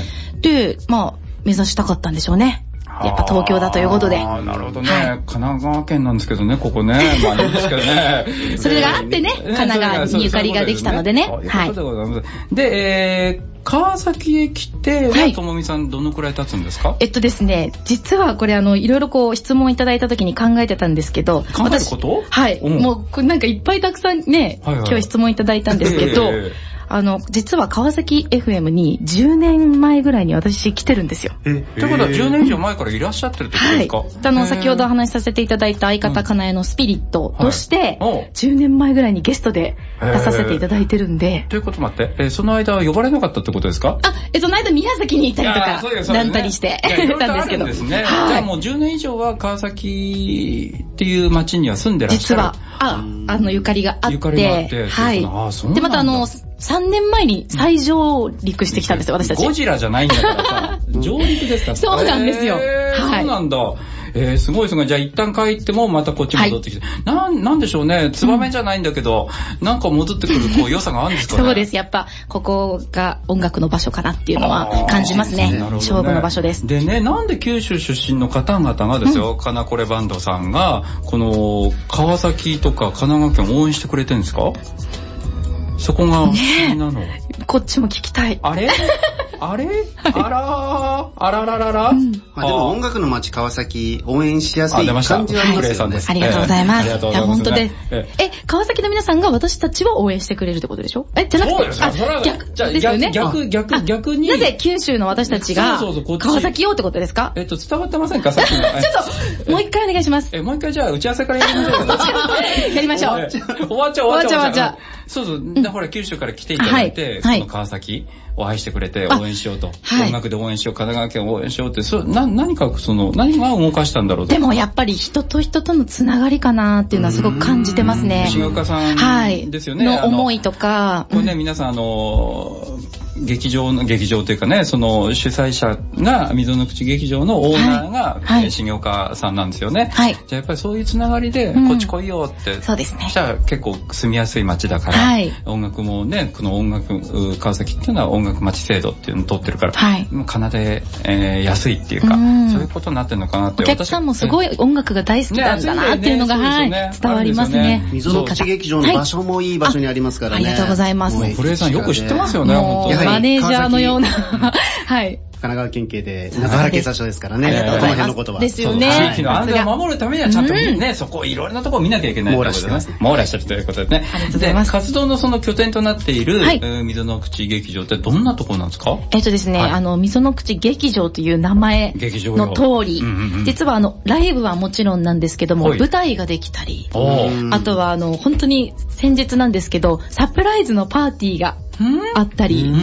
で、まあ、目指したかったんでしょうね。やっぱ東京だということで。 ああ、なるほどね、はい。神奈川県なんですけどね、ここね。まあいいですけどね。 それがあってね、神奈川にゆかりができたのでね。 はい。で、えー、川崎へ来て、はい、ともみさんどのくらい経つんですか？ えっとですね、実はこれあの、いろいろこう質問いただいた時に考えてたんですけど。 考えること？ はい。うん、もうなんかいっぱいたくさんね、はいはい、今日質問いただいたんですけど、えーあの、実は川崎 エフエム にじゅうねんまえぐらいに私来てるんですよ。 え、ということはじゅうねん以上前からいらっしゃってるってことですか？はい。 あの、先ほどお話しさせていただいた相方かなえのスピリットとして、はい、じゅうねんまえぐらいにゲストで出させていただいてるんで。 ということ待って、えー、その間は呼ばれなかったってことですか？ あ、え、その間宮崎に行ったりとか、なんたりしてたんですけど。 ですね。はい、じゃあもうじゅうねん以上は川崎っていう町には住んでらっしゃる。 実は、あ、あの、ゆかりがあって。ゆかりがあって。はい。あ、そうなんだ。で、またあの、さんねんまえに再上陸してきたんですよ、私たち。 ゴジラじゃないんだからさ、上陸ですか？ そうなんですよ。 えー、はい。そうなんだ。えー、すごいすごい。じゃあ一旦帰ってもまたこっち戻ってきて。はい、なん、なんでしょうね。ツバメじゃないんだけど、うん、なんか戻ってくるこう良さがあるんですかね。 そうです。やっぱ、ここが音楽の場所かなっていうのは感じますね。ね、勝負の場所です。 でね、なんで九州出身の方々がですよ、うん、かなこれバンドさんが、この川崎とか神奈川県を応援してくれてるんですか？そこが不思議なの。 ねえ、こっちも聞きたい。 あれあれ、はい、あらー、あらららら、うん、 まあ、でも音楽の街川崎応援しやすい感じはありますよね。 ありがとうございます。 えー、ありがとうございます、ね。 いや、本当で、ええ、川崎の皆さんが私たちを応援してくれるってことでしょ？え、じゃなくて、あ、逆ですよね。 逆、逆、逆に。 なぜ九州の私たちが川崎をってことですか？ えっと、伝わってませんか？さっきの。 ちょっと、もう一回お願いします。 え、もう一回じゃあ打ち合わせからやりましょう。 やりましょう。 終わっちゃう、終わっちゃう、終わっちゃう。終わっちゃう。そうそう。で、ほら、九州から来ていただいて、その川崎を愛してくれて応援しようと。音楽で応援しよう、神奈川県を応援しようって、そう、な、何かその、何が動かしたんだろうと。 でもやっぱり人と人とのつながりかなっていうのはすごく感じてますね。 重岡さんですよね。 の思いとか。 これね、皆さんあの、劇場の、劇場というかね、その主催者が、溝の口劇場のオーナーが、はい、重岡さんなんですよね。はい。じゃあやっぱりそういうつながりで、こっち来いよって。うん、そうですね。じゃあ結構住みやすい街だから、はい、音楽もね、この音楽、川崎っていうのは音楽街制度っていうのを取ってるから、はい。奏で、えー、安いっていうか、うん、そういうことになってるのかなって。 お客さんもすごい音楽が大好きなんだなっていうのが、ね、はい、ね、伝わりますね。 溝の口劇場の場所もいい場所にありますからね。 ありがとうございます。 堀江さんよく知ってますよね、本当に。 マネージャーのような。はい。 神奈川県警で中原警察署ですからね。この辺のことは。 ですよね。 地域の安全を守るためにはちゃんとね、そこいろいろなところを見なきゃいけないということですね。網羅してるということですね。で、活動のその拠点となっている溝の口劇場ってどんなところなんですか？ えっとですね、あの溝の口劇場という名前の通り、実はあのライブはもちろんなんですけども、舞台ができたり、あとはあの本当に先日なんですけど、サプライズのパーティーがあったり、うん、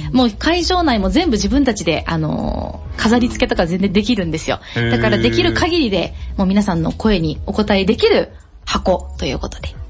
もう会場内も全部自分たちで、あのー、飾り付けとか全然できるんですよ。だからできる限りで、もう皆さんの声にお答えできる箱ということで。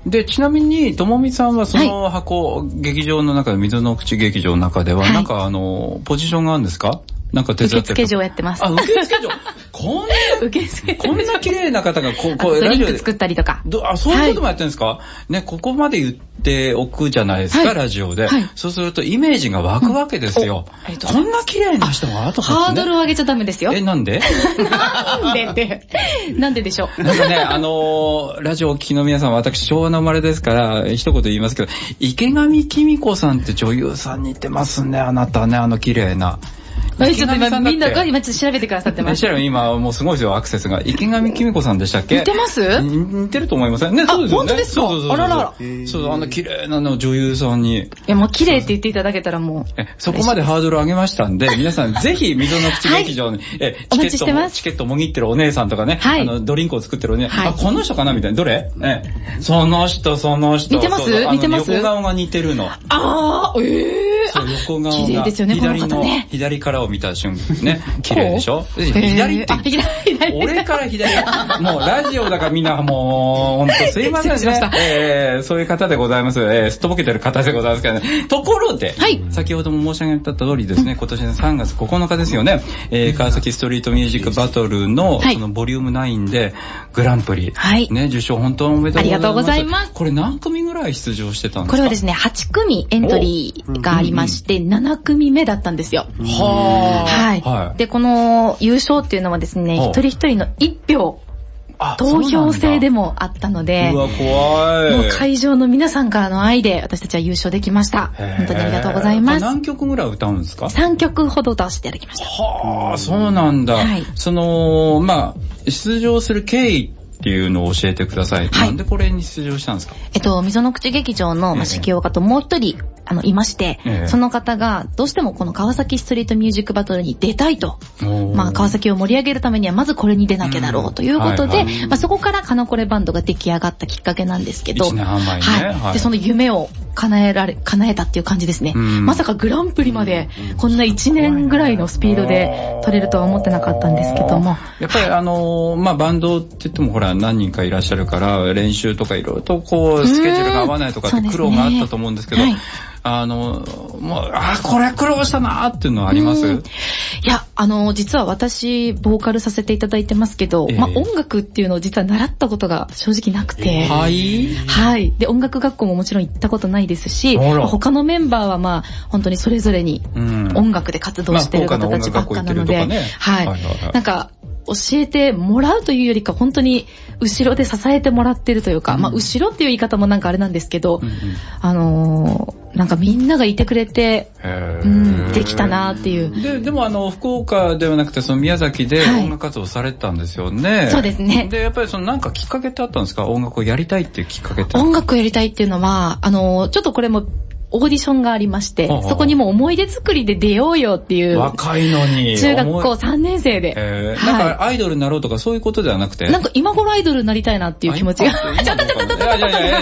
で、ちなみに、ともみさんはその箱、はい、劇場の中で、溝の口劇場の中では、はい、なんかあの、ポジションがあるんですか？なんか手伝ってる。 受付嬢やってます。 あ、受付嬢。こんな、受付こんな綺麗な方が、こう、こう、 ラジオで作ったりとか。 あ、そういうこともやってるんですか？はい、ね、ここまで言っておくじゃないですか、はい、ラジオで、はい。そうするとイメージが湧くわけですよ。うん、こんな綺麗な人が後から、ね。 ハードルを上げちゃダメですよ。 え、なんでなんでって。なんででしょう。 なんかね、あのー、ラジオをお聞きの皆さん、私昭和の生まれですから、一言言いますけど、池上紀美子さんって女優さん似てますね、あなたね、あの綺麗な。 ちょっと今みんなが今ちょっと調べてくださってます。 今もうすごいですよ、アクセスが。池上紀美子さんでしたっけ？ 似てます？ 似てると思いませんね。そうですよね。 本当ですか？ そうそうそう。 あららら。 そう、あの綺麗なの女優さんに。いやもう綺麗って言っていただけたらもう。 え、そこまでハードル上げましたんで、皆さんぜひ溝の口劇場に、え、チケットも、チケットもぎってるお姉さんとかね、あの、ドリンクを作ってるお姉さん、あ、この人かなみたいな。どれ？え、その人、その人。 似てます？似てます？ 横顔が似てるの。 あー、えー。 そう、横顔が。 綺麗ですよね、この方ね。 左からを見た瞬間ね、綺麗でしょ？左って。俺から左。もうラジオだからみんなもう、ほんとすいませんね。えー、そういう方でございます。えー、すっとぼけてる方でございますからね。ところで、はい、先ほども申し上げた通りですね、今年のさんがつここのかですよね、えー、川崎ストリートミュージックバトルの、そのボリュームナインで、グランプリ、はい、ね、受賞本当におめでとうございます。ありがとうございます。これ何組ぐらい出場してたんですか？ これはですね、はちくみエントリーがありまして、ななくみめだったんですよ。はー。はい。で、この優勝っていうのはですね、一人一人の一票、投票制でもあったので、 うわ、怖い。 もう会場の皆さんからの愛で私たちは優勝できました。本当にありがとうございます。 何曲ぐらい歌うんですか？ さんきょくほど出していただきました。 はあ、そうなんだ。はい。その、まあ、出場する経緯っていうのを教えてください。はい、なんでこれに出場したんですか？ えっと、溝の口劇場の、まあ、指揮家ともう一人、あの、いまして、ええ、その方が、どうしてもこの川崎ストリートミュージックバトルに出たいと。まあ、川崎を盛り上げるためには、まずこれに出なきゃだろうということで、はいはい、まあ、そこからカナコレバンドが出来上がったきっかけなんですけど、 いちねんはん前にね。 はい。はい、で、その夢を叶えられ、叶えたっていう感じですね。まさかグランプリまで、こんないちねんぐらいのスピードで取れるとは思ってなかったんですけども。 やっぱりあのー、まあ、バンドって言ってもほら、何人かいらっしゃるから、練習とかいろいろとこう、スケジュールが合わないとかって苦労があったと思うんですけど、はい、あの、もう、あ、これ苦労したなーっていうのはあります？ いや、あの、実は私、ボーカルさせていただいてますけど、えー、まあ、音楽っていうのを実は習ったことが正直なくて、 えー、はい。 はい。で、音楽学校ももちろん行ったことないですし、まあ、他のメンバーはまあ、本当にそれぞれに音楽で活動してる方たちばっかなので、ね、はい。はいはいはい、なんか、教えてもらうというよりか本当に後ろで支えてもらってるというか、うん、まあ後ろっていう言い方もなんかあれなんですけど、うんうん、あのー、なんかみんながいてくれて、うん、できたなっていう。 で、でもあの、福岡ではなくてその宮崎で音楽活動されてたんですよね。はい、 そうですね。 で、やっぱりそのなんかきっかけってあったんですか？音楽をやりたいっていうきっかけって。 音楽をやりたいっていうのは、あのー、ちょっとこれも、オーディションがありまして、そこにも思い出作りで出ようよっていう。 若いのに。 中学校さんねん生で。 えー、はい、なんかアイドルになろうとかそういうことではなくて。 なんか今頃アイドルになりたいなっていう気持ちが。ちょっとちょっとちょっとちょっとちょっとちょっ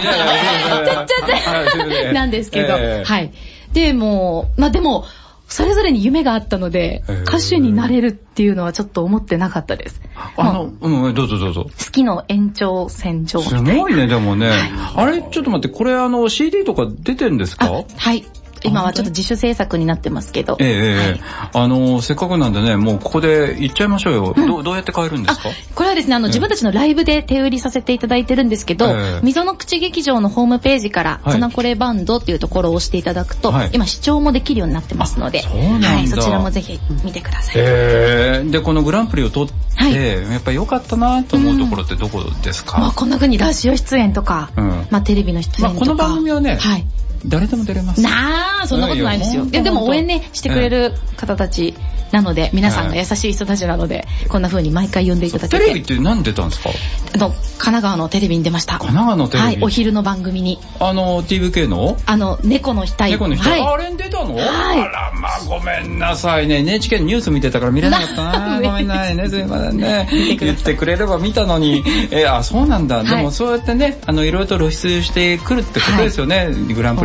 となんですけど。はい。で、もう、まあでも、それぞれに夢があったので、歌手になれるっていうのはちょっと思ってなかったです。 あの、うん、どうぞどうぞ。 好きの延長線上みたいな。 すごいね、でもね。はい、あれ、ちょっと待って、これあの、シーディー とか出てんですか？ はい。今はちょっと自主制作になってますけど。 ええええ、はい、あの、せっかくなんでね、もうここで行っちゃいましょうよ。うん、ど, どうやって買えるんですか？ これはですね、あの、ええ、自分たちのライブで手売りさせていただいてるんですけど、ええ、溝の口劇場のホームページから、カナコレバンドっていうところを押していただくと、はい、今視聴もできるようになってますので、 そうなんだ、 はい、そちらもぜひ見てください。 えー、で、このグランプリを取って、はい、やっぱり良かったなと思うところってどこですか？ うん、まあ、こんな風にラジオ出演とか、うん、まあ、テレビの出演とか。まあ、 この番組はね、はい、誰でも出れます。 なあ、そんなことないですよ。いや、でも応援ね、してくれる方たちなので、皆さんが優しい人たちなので、こんな風に毎回呼んでいただけて。 テレビって何出たんですか？ あの、神奈川のテレビに出ました。 神奈川のテレビ？ はい、お昼の番組に。 あの、ティーブイケー の？ あの、猫の額。 猫の額。はい、あれに出たの？はい。あら、まあ、ごめんなさいね。エヌエイチケー のニュース見てたから見れなかったな。ごめんなさいね。すいませんね。言ってくれれば見たのに。えー、あ、そうなんだ。でもそうやってね、あの、いろいろと露出してくるってことですよね。はい、グランプリ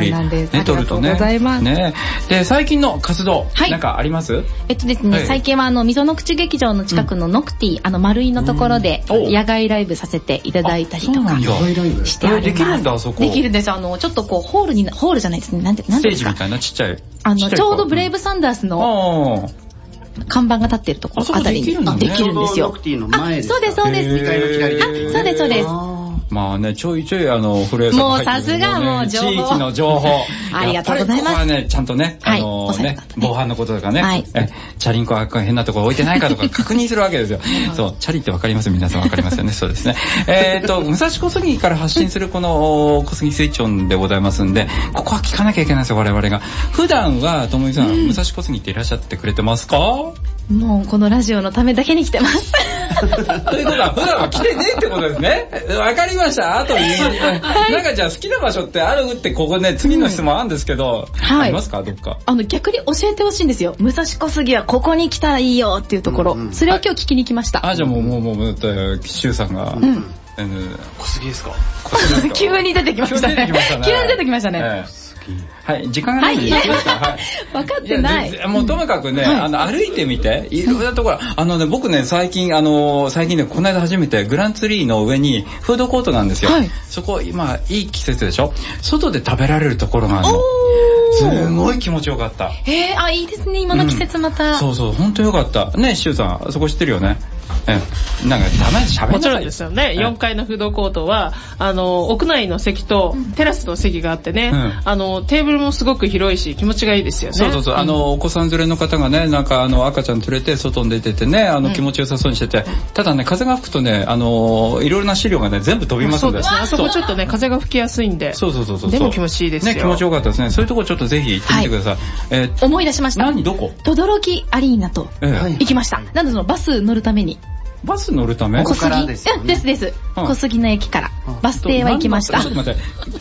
りね、取るとね。 ありがとうございます。 ね。で、最近の活動、 はい、 なんかあります？ えっとですね、はい、最近はあの、溝の口劇場の近くのノクティ、うん、あの、丸井のところで、野外ライブさせていただいたりとかしてあります。 できるんだ、あそこ。 できるんです。あの、ちょっとこう、ホールに、ホールじゃないですね、なんて、なんてステージみたいなちっちゃい。 あの、ちょうどブレイブサンダースの、看板が立ってるところあたりにできるんですよ。 ノクティの前ですか？ そうです、そうです。 にかいの左。 あ、そうです、そうです。 まあね、ちょいちょいあの、古江さんもうさすがもう情報。 地域の情報。 ありがとうございます。 ここはね、ちゃんとね、あのね、防犯のこととかね、え、チャリンコは変なところ置いてないかとか確認するわけですよ。そう、チャリってわかります？皆さんわかりますよね。そうですね。えっと、武蔵小杉から発信するこの小杉スイッチオンでございますんで、ここは聞かなきゃいけないんですよ、我々が。普段は、ともみさん、武蔵小杉っていらっしゃってくれてますか？ もうこのラジオのためだけに来てます。 ということは普段は来てねってことですね。わかりました。あと、はい、なんかじゃあ好きな場所ってあるってここね、次の質問あるんですけど、うん、はい、ありますかどっか。 あの逆に教えてほしいんですよ。武蔵小杉はここに来たらいいよっていうところ。うんうん、それを今日聞きに来ました。 あ、じゃあもうもうもうもうシュウさんが。うん。 小杉ですか？ 急に出てきましたね。急に出てきましたね。ええ、 はい、時間がないんではい、分かってない。 いもうともかくね、はい、あの歩いてみて、いろんなところ、あのね、僕ね、最近、あの、最近ね、この間初めてグランツリーの上にフードコートなんですよ。はい、そこ、今、いい季節でしょ？外で食べられるところがあるの。すごい気持ちよかった。 えー、あ、いいですね、今の季節また。 うん、そうそう、ほんとよかった。ね、シュウさん、そこ知ってるよね。ええ、なんかダメで喋んない。 もちろんですよね。よんかいのフードコートは、あの、屋内の席とテラスの席があってね、うん、あの、テーブルもすごく広いし、気持ちがいいですよね。 そうそうそう。あの、お子さん連れの方がね、なんかあの、赤ちゃん連れて外に出ててね、あの、気持ちよさそうにしてて、うん、ただね、風が吹くとね、あの、いろいろな資料がね、全部飛びますので。 そうですね。あそこちょっとね、風が吹きやすいんで。 そうそうそうそう。 でも気持ちいいですよ。 ね、気持ちよかったですね。そういうとこちょっとぜひ行ってみてください。はい、 えー、思い出しました。 何どこ？ 等々力アリーナと行きました。なんでそのバス乗るために。 バス乗るため？ 小杉です、ね、ですです、うん、小杉の駅からバス停は行きました。 ちょっと待って、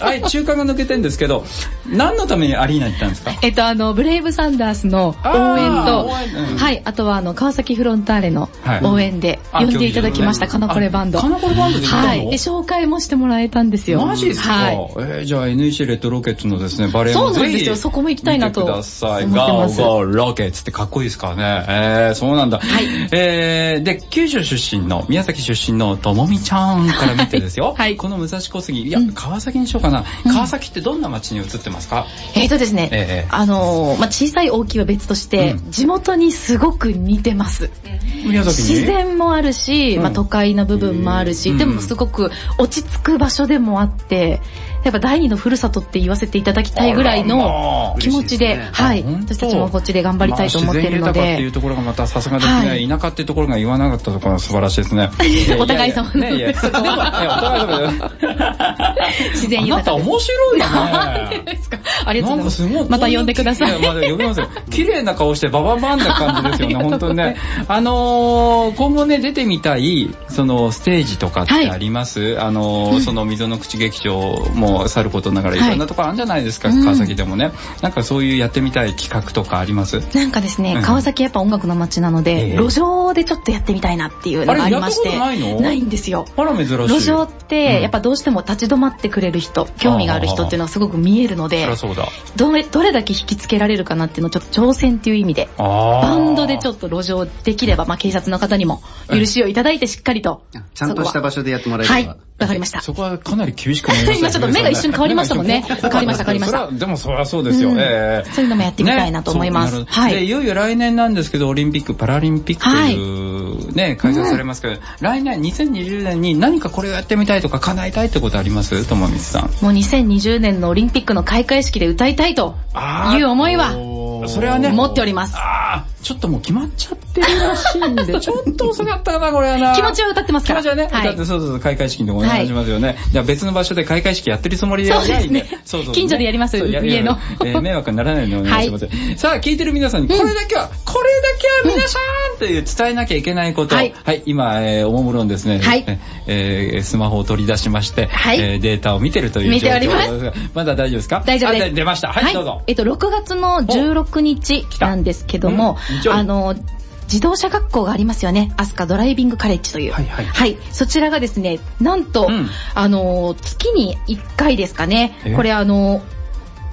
はい、中間が抜けてんですけど、何のためにアリーナ行ったんですか？ えっとあのブレイブサンダースの応援と、うん、はい、あとはあの川崎フロンターレの応援で呼んでいただきました、はい、カナコレバンド。 カナコレバンドで行ったの？ はい。で紹介もしてもらえたんですよ。 マジですか？はい。えー、じゃあ エヌイーシー レッドロケッツのですねバレエもぜひそうなんですよ。そこも行きたいなと思ってます。 ガーゴーロケッツってかっこいいですからね。えー、そうなんだ。はい。えー、で九州出身の宮崎出身のともみちゃんから見てですよ。はい。この武蔵小杉、いや、うん、川崎にしようかな。川崎ってどんな街に移ってますか？ えーとですね、えー、あのー、まあ、小さい大きいは別として、うん、地元にすごく似てます。 宮崎に？ 自然もあるし、うん、まあ、都会の部分もあるし、うん、でもすごく落ち着く場所でもあって、やっぱ第二のふるさとって言わせていただきたいぐらいの気持ちで、ね、はい、私たちもこっちで頑張りたいと思ってるので、まあ、自然豊かっていうところがまたさすがですね、はい、田舎っていうところが言わなかったところが素晴らしいですね。 お互い様の。 ね、いや、そこは、お互い様自然豊か。 あなた面白いね。 何ですか？ありがとうございます。また呼んでください。 いや、まだ呼びますよ。綺麗な顔してバババンな感じですよね、本当にね。あのー、今後ね、出てみたい、その、ステージとかってあります？はい、あのー、その、溝の口劇場もさることながら、いろんなところあるんじゃないですか、はい、川崎でもね。なんかそういうやってみたい企画とかあります？ なんかですね、うん、川崎やっぱ音楽の街なので、えー、路上でちょっとやってみたいなっていうのがありまして。 あれ、やったことないの？ ないんですよ。 あら、珍しい。 路上って、やっぱどうしても立ち止まってくれる人、興味がある人っていうのはすごく見えるので、 そうだ。 どれ、どれだけ引きつけられるかなっていうのをちょっと挑戦っていう意味で、バンドでちょっと路上できれば、まあ警察の方にも許しをいただいてしっかりと。 ちゃんとした場所でやってもらえれば。はい。 わかりました。 そこはかなり厳しくなりましたね。 今ちょっと目が一瞬変わりましたもんね。変わりました、変わりました。 でもそりゃそうですよ。えそういうのもやってみたいなと思います。 はい。で、いよいよ来年なんですけど、オリンピック、パラリンピックというね、開催されますけど、来年、にせんにじゅうねんに何かこれをやってみたいとか叶えたいってことあります？ともみつさん。 もうにせんにじゅうねんのオリンピックの開会式で歌いたいという思いは、 それはね、 持っております。 ああ、ちょっともう決まっちゃってるらしいんで、ちょっと遅かったかな、これはな。 気持ちは歌ってますから。 気持ちはね、歌って、そうそうそう、開会式のところにしますよね。じゃあ別の場所で開会式やってるつもりでやりないんで。 そうですね。近所でやります、家の。 迷惑にならないようにお願いします。さあ、聞いてる皆さんに、これだけは、これだけは皆さんという伝えなきゃいけないこと。はい。今、おもむろんですね、スマホを取り出しまして、データを見てるという状況。見ております。まだ大丈夫ですか？ 大丈夫です。 出ました。はい、どうぞ。 えっと、ろくがつのじゅうろくにちなんですけども、あの、自動車学校がありますよね。アスカドライビングカレッジという。はいはい。はい。そちらがですね、なんと、うん、あの、月にいっかいですかね。これあの、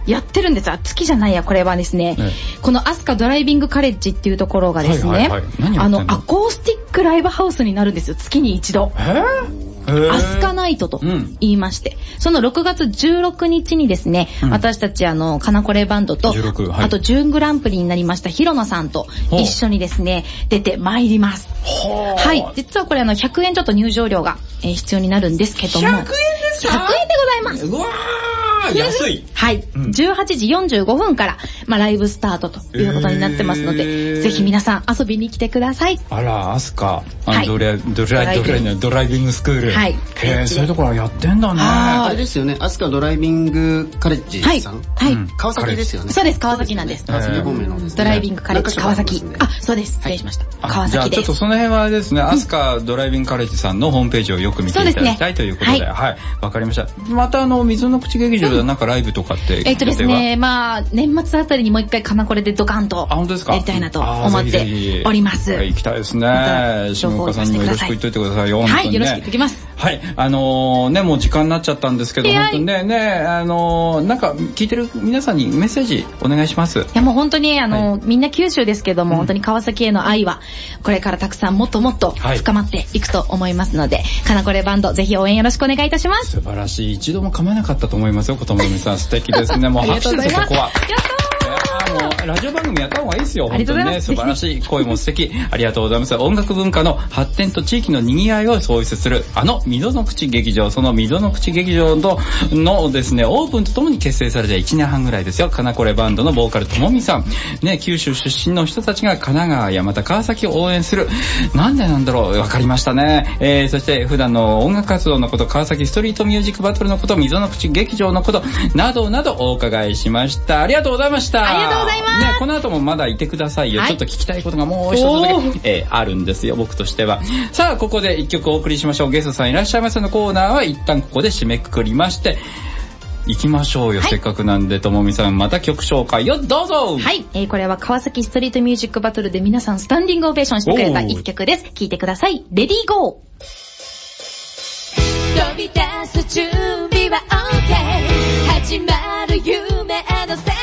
やってるんですよ。月じゃないや、これはですね、ねこのアスカドライビングカレッジっていうところがですね、はいはいはい、あのアコースティックライブハウスになるんですよ、月に一度。 へーアスカナイトと言いまして、うん、そのろくがつじゅうろくにちにですね、うん、私たちあのカナコレバンドと、はい、あと準グランプリになりましたヒロノさんと一緒にですね出てまいります。はい、実はこれあのひゃくえんちょっと入場料が、えー、必要になるんですけども、 ひゃくえんですか？ ひゃくえんでございます。 うわー安い。 はい、うん、じゅうはちじよんじゅうごふんから、まあ、ライブスタートということになってますので、えー、ぜひ皆さん遊びに来てください。 あら、アスカあのドライ、ドライ、ドライ、ドライビングスクール、はい、へー、そういうところやってんだね。 あれですよね、アスカドライビングカレッジさん、 はい、はい、 川崎ですよね。 そうです、川崎なんです。 川崎方面のですね、 ドライビングカレッジ川崎、あ、そうです、失礼しました、川崎です。 じゃあちょっとその辺はですね、アスカドライビングカレッジさんのホームページをよく見ていただきたいということで、はい、わかりました。またあの水の口劇場でなんかライブとかってえっとですね、まあ年末あたりにもう一回カナコレでドカンとやりたいなと思っております。 行きたいですね。下岡さんにもよろしく言っといてくださいよ。 はい、よろしく言ってきます。 はい、あのね、もう時間になっちゃったんですけど、本当にね、ね、あのなんか聞いてる皆さんにメッセージお願いします。いやもう本当にあのみんな九州ですけども、本当に川崎への愛はこれからたくさんもっともっと深まっていくと思いますので、カナコレバンドぜひ応援よろしくお願いいたします。 素晴らしい。一度も噛まなかったと思いますよ、こともみさん。素敵ですね。もう拍手ですよ、ここは。やったもうラジオ番組やった方がいいですよ。本当にね、素晴らしい声も素敵。ありがとうございます。音楽文化の発展と地域の賑わいを創出するあの溝の口劇場、その溝の口劇場ののですねオープンとともに結成されていちねんはんぐらいですよ。カナコレバンドのボーカルともみさんね、九州出身の人たちが神奈川やまた川崎を応援する。なんでなんだろう、わかりましたね。えー、そして普段の音楽活動のこと、川崎ストリートミュージックバトルのこと、溝の口劇場のことなどなどお伺いしました。ありがとうございました。 ありがとうございます。 ね、この後もまだいてくださいよ、はい、ちょっと聞きたいことがもう一つだけ、えー、あるんですよ、僕としては。さあここで一曲お送りしましょう。ゲストさんいらっしゃいませのコーナーは一旦ここで締めくくりまして行きましょうよ、はい、せっかくなんでともみさんまた曲紹介をどうぞ。 はい、えー、これは川崎ストリートミュージックバトルで皆さんスタンディングオベーションしてくれた一曲です。聴いてください。レディーゴー。飛び出す準備は OK、 始まる夢の世界。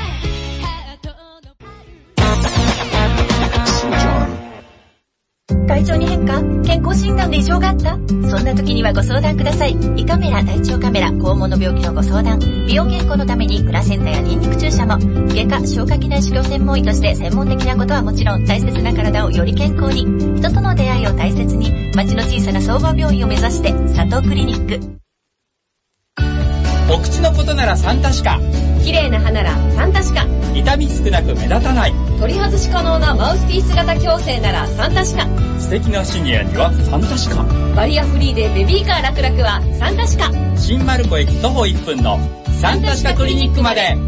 体調に変化？健康診断で異常があった？そんな時にはご相談ください。胃カメラ、大腸カメラ、肛門の病気のご相談、美容健康のためにプラセンタやニンニク注射も、外科、消化器内視鏡専門医として専門的なことはもちろん、大切な体をより健康に、人との出会いを大切に、町の小さな総合病院を目指して、佐藤クリニック。 お口のことならサンタシカ、 綺麗な歯ならサンタシカ、 痛み少なく目立たない、 取り外し可能なマウスピース型矯正ならサンタシカ、 素敵なシニアにはサンタシカ、 バリアフリーでベビーカー楽々はサンタシカ、 新丸子駅徒歩いっぷんのサンタシカクリニックまで。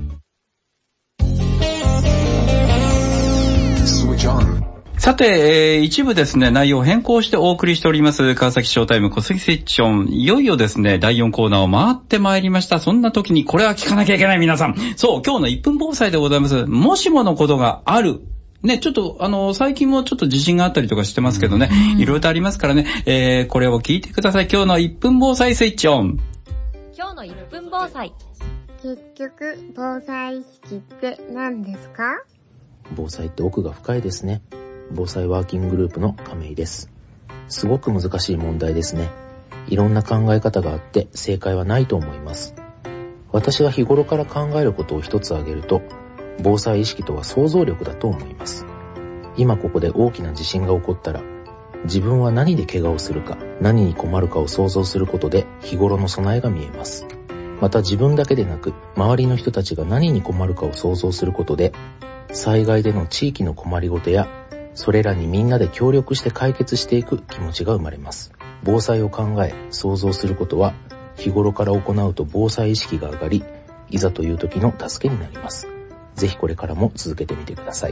さて、えー、一部ですね、内容を変更してお送りしております、川崎ショータイム小杉セッション。いよいよですね、だいよんコーナーを回ってまいりました。そんな時にこれは聞かなきゃいけない皆さん。そう、今日のいっぷん防災でございます。もしものことがある。ね、ちょっと、あの、最近もちょっと地震があったりとかしてますけどね、いろいろとありますからね、えー、これを聞いてください。今日のいっぷん防災スイッチオン。 今日のいっぷん防災。 結局、防災意識って何ですか？ 防災って奥が深いですね。防災ワーキンググループの亀井です。すごく難しい問題ですね。いろんな考え方があって正解はないと思います。私が日頃から考えることを一つ挙げると、防災意識とは想像力だと思います。今ここで大きな地震が起こったら、自分は何で怪我をするか、何に困るかを想像することで日頃の備えが見えます。また自分だけでなく、周りの人たちが何に困るかを想像することで、災害での地域の困りごとや、それらにみんなで協力して解決していく気持ちが生まれます。防災を考え、想像することは、日頃から行うと防災意識が上がり、いざという時の助けになります。ぜひこれからも続けてみてください。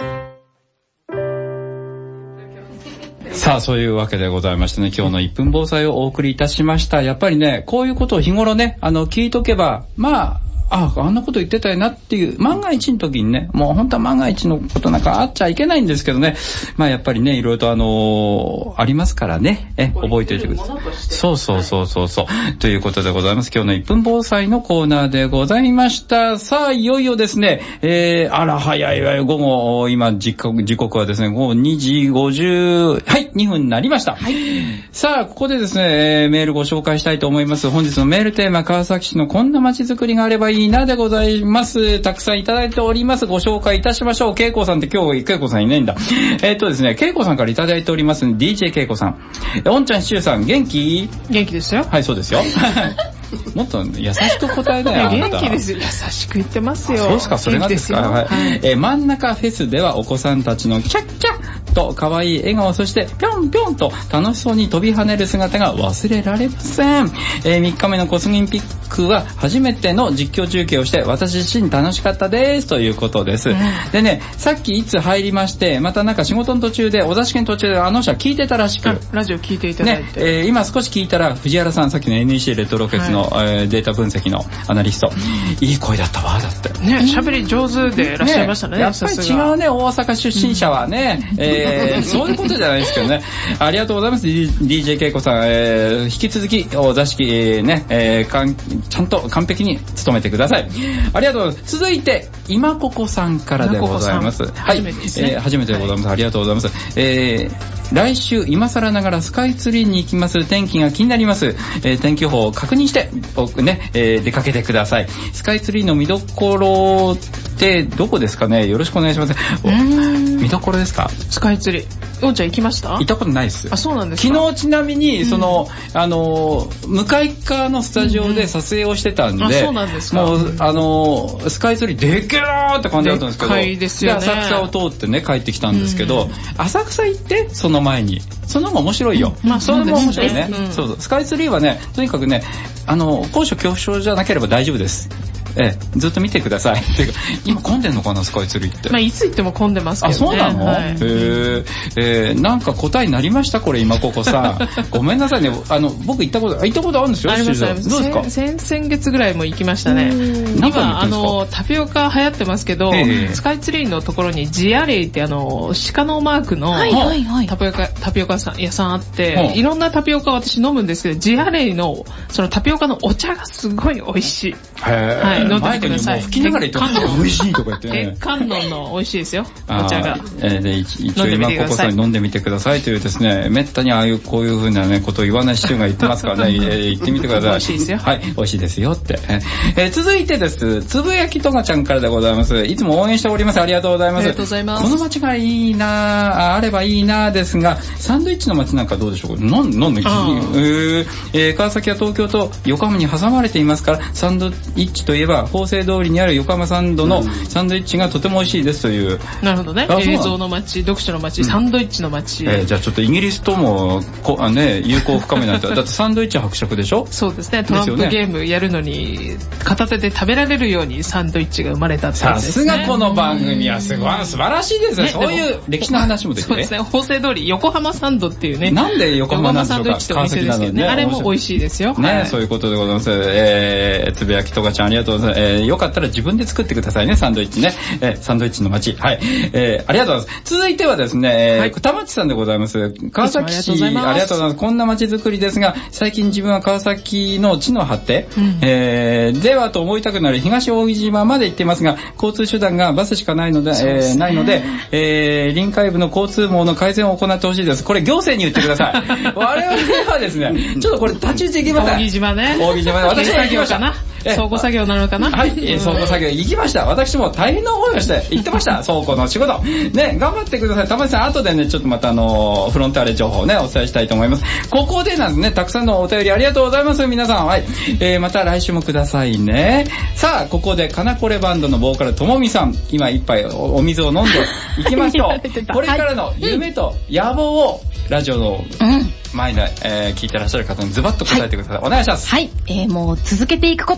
さあ、そういうわけでございましてね、今日のいっぷん防災をお送りいたしました。やっぱりね、こういうことを日頃ね、あの、聞いとけば、まあ、 あ、あんなこと言ってたよなっていう、万が一の時にね、もう本当は万が一のことなんかあっちゃいけないんですけどね、まあやっぱりね、いろいろとあのー、ありますからね、え、覚えておいてください。そうそうそうそうそう。ということでございます。今日のいっぷん防災のコーナーでございました。さあ、いよいよですね、えー、あら、早いわよ、午後、今、時刻、時刻はですね、午後にじごじゅう、はい、にふんになりました。はい。さあ、ここでですね、えー、メールご紹介したいと思います。本日のメールテーマ、川崎市のこんな街づくりがあればいいなでございます。たくさんいただいております。ご紹介いたしましょう。けいこさんって今日、けいこさんいないんだ。えー、っとですね、けいこさんからいただいております。ディージェー けいこさん。おんちゃん、しゅうさん、元気？ 元気ですよ。 はい、そうですよ。もっと優しく答えだよ。 元気ですよ。優しく言ってますよ。 そうですか、それがですか。はい。えー、真ん中フェスではお子さんたちのキャッキャッと可愛い笑顔、そしてぴょんぴょんと楽しそうに飛び跳ねる姿が忘れられません。えー、みっかめのコスギンピックは初めての実況中継をして私自身楽しかったですということです。うん、でね、さっきいつ入りまして、またなんか仕事の途中で、お座敷の途中であの人は聞いてたらしく。 ラジオ聞いていただいて。 ね、えー、今少し聞いたら藤原さん、さっきの エヌイーシー レトロケツの、はい、えー、データ分析のアナリスト、いい声だったわ、だって。 ね、喋り上手でいらっしゃいましたね。 ね、やっぱり違うね、大阪出身者はね、うん、えー、そういうことじゃないですけどね。ありがとうございます、ディージェー けいこさん、えー、引き続きお座敷、えー、ね、えーかん、ちゃんと完璧に務めてください。ありがとうございます。続いて、今ここさんからでございます。はい、 初めてですね。 えー、初めてでございます。はい、ありがとうございます。えー来週今更ながらスカイツリーに行きます。天気が気になります。えー、天気予報を確認して僕ね、えー、出かけてください。スカイツリーの見どころってどこですかね。よろしくお願いします。見どころですか？ スカイツリー。おんちゃん行きました？ 行ったことないです。 あ、そうなんですか。 昨日ちなみにその、うん、あの向かい側のスタジオで撮影をしてたんで、うんうん、あ、 そうなんですか。 もうあのスカイツリーでっけーなーって感じだったんですけど、 でっかいですよね。 で浅草を通ってね帰ってきたんですけど、うん、浅草行ってその前に。その方が面白いよ。 まあ、 それも面白いね。 うん、 そうそう。スカイツリーはね、とにかくね、あの、高所恐怖症じゃなければ大丈夫です。ええ、ずっと見てください。てか今混んでんのかな、スカイツリーって。 まあ、いつ行っても混んでますけどね。 あ、そうなの？はい、へー、えー、なんか答えになりましたこれ、今ここさ。ごめんなさいね。あの、僕行ったこと、行ったことあるんですよ。 ありますあります。 どうですか？ 先、先月ぐらいも行きましたね。今、あの、タピオカ流行ってますけど、スカイツリーのところにジアレイってあの、鹿のマークのタピオカ、タピオカ屋さんあって、いろんなタピオカ私飲むんですけど、ジアレイの、そのタピオカのお茶がすごい美味しい。 へー。はい。飲んでください。吹きながら言って美味しいとか言ってね。 鉄観音の美味しいですよ。お茶が。 えー、で一応今ここさんに飲んでみてくださいというですね、めったにああいうこういう風なねことを言わない市長が言ってますからね、えー、言ってみてください。 美味しいですよ。 はい、美味しいですよって。えー、続いてです。つぶやきとがちゃんからでございます。いつも応援しております。ありがとうございます。 ありがとうございます。 この街がいいなあ、あればいいなですが、サンドイッチの街なんかどうでしょう。なん、なんで、えーえー、川崎は東京と横浜に挟まれていますから、サンドイッチといえば法政通りにある横浜サンドのサンドイッチがとても美味しいですという。 なるほどね。映像の街、読書の街、サンドイッチの街。 えー、じゃあちょっとイギリスともこあ、ね、友好を深めないと。だってサンドイッチ伯爵でしょ。 そうですね。トランプゲームやるのに片手で食べられるようにサンドイッチが生まれたってさすがこの番組はすごい素晴らしいですね。そういう歴史の話もできて。 そうですね。法政通り横浜サンドっていうね。 なんで横浜なんでしょうか。 横浜サンドイッチってお店ですけどね。あれも美味しいですよ。 ね、そういうことでございます。えー、つぶやきとかちゃんありがとうございます。えー、よかったら自分で作ってくださいね、サンドイッチね。えー、サンドイッチの街。はい。えー、ありがとうございます。続いてはですね、はい、田町さんでございます。川崎市、ありがとうございます。こんな街づくりですが、最近自分は川崎の地の果て、うん、えー、ではと思いたくなる東扇島まで行っていますが、交通手段がバスしかないので、でね、えー、ないので、えー、臨海部の交通網の改善を行ってほしいです。これ行政に言ってください。我々はですね、ちょっとこれ立ち打ち行きません。 扇島ね。 扇島ね。私も行きました。 倉庫作業なのかな。 はい、倉庫作業行きました。私も大変な思いをして行ってました。倉庫の仕事。ね、頑張ってください。玉井さん、後でね、ちょっとまたあの、フロンターレ情報をね、お伝えしたいと思います。ここでなんですね、たくさんのお便りありがとうございます。皆さん。はい。えー、また来週もくださいね。さあ、ここで、かなこれバンドのボーカル、ともみさん。今一杯お水を飲んでいきましょう。これからの夢と野望を、ラジオの前で、えー、聞いてらっしゃる方にズバッと答えてください。はい、お願いします。 はい。えー、もう続けていくこと。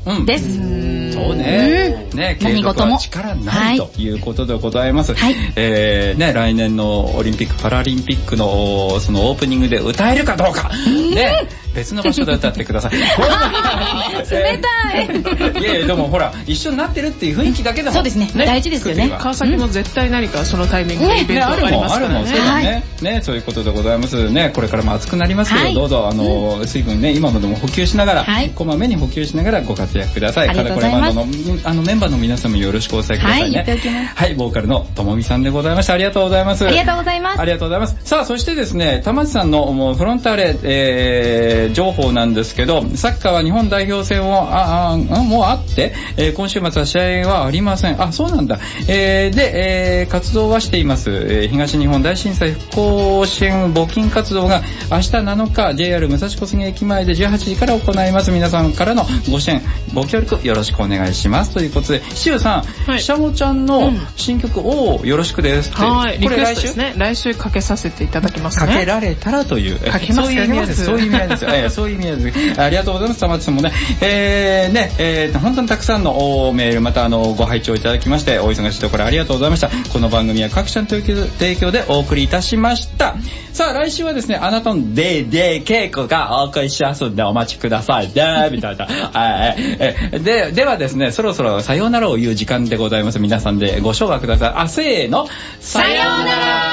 です。 そうね。ね、継続は力ないということでございます。はい。えー、ね、来年のオリンピック・パラリンピックのそのオープニングで歌えるかどうか。ね、別の場所で歌ってください。 冷たい。 いやいや、でもほら、一緒になってるっていう雰囲気だけでも。 そうですね。大事ですよね。 川崎も絶対何かそのタイミングでイベントがありますからね。あるもん、 そうだね。ね、そういうことでございます。ね、これからも暑くなりますけど、どうぞ、あの、水分ね、今のでも補給しながら、こまめに補給しながらご活躍ください。 ありがとうございます。 のあのメンバーの皆さんもよろしくお伝えくださいね。はい、はい、ボーカルのともみさんでございました。ありがとうございます。 ありがとうございます。 ありがとうございます。さあ、そしてですね、玉地さんのもうフロンターレ、えー、情報なんですけど、サッカーは日本代表戦をああもうあって、えー、今週末は試合はありません。あ、そうなんだ。えー、で、えー、活動はしています。えー、東日本大震災復興支援募金活動が明日なのか ジェイアール 武蔵小杉駅前でじゅうはちじから行います。皆さんからのご支援ご協力よろしくお願いしますということで、シュウさん、はい、シャモちゃんの新曲をよろしくですって、 はい、これ来週ですね。来週かけさせていただきますね。 かけられたらという、 かけます、そういう意味です。 そういう意味です。えー、そういう意味です。ありがとうございます。玉地さんもね、えー、ね、えー、本当にたくさんのメールまたあのご拝聴いただきましてお忙しいところありがとうございました。この番組は各社の提供でお送りいたしました。さあ来週はですね、あなたのデーデー稽古がお送りしますんでお待ちくださいねみたいな。えでではですね、そろそろさようならを言う時間でございます。皆さんでご唱和ください。あ、せーの、 さようなら。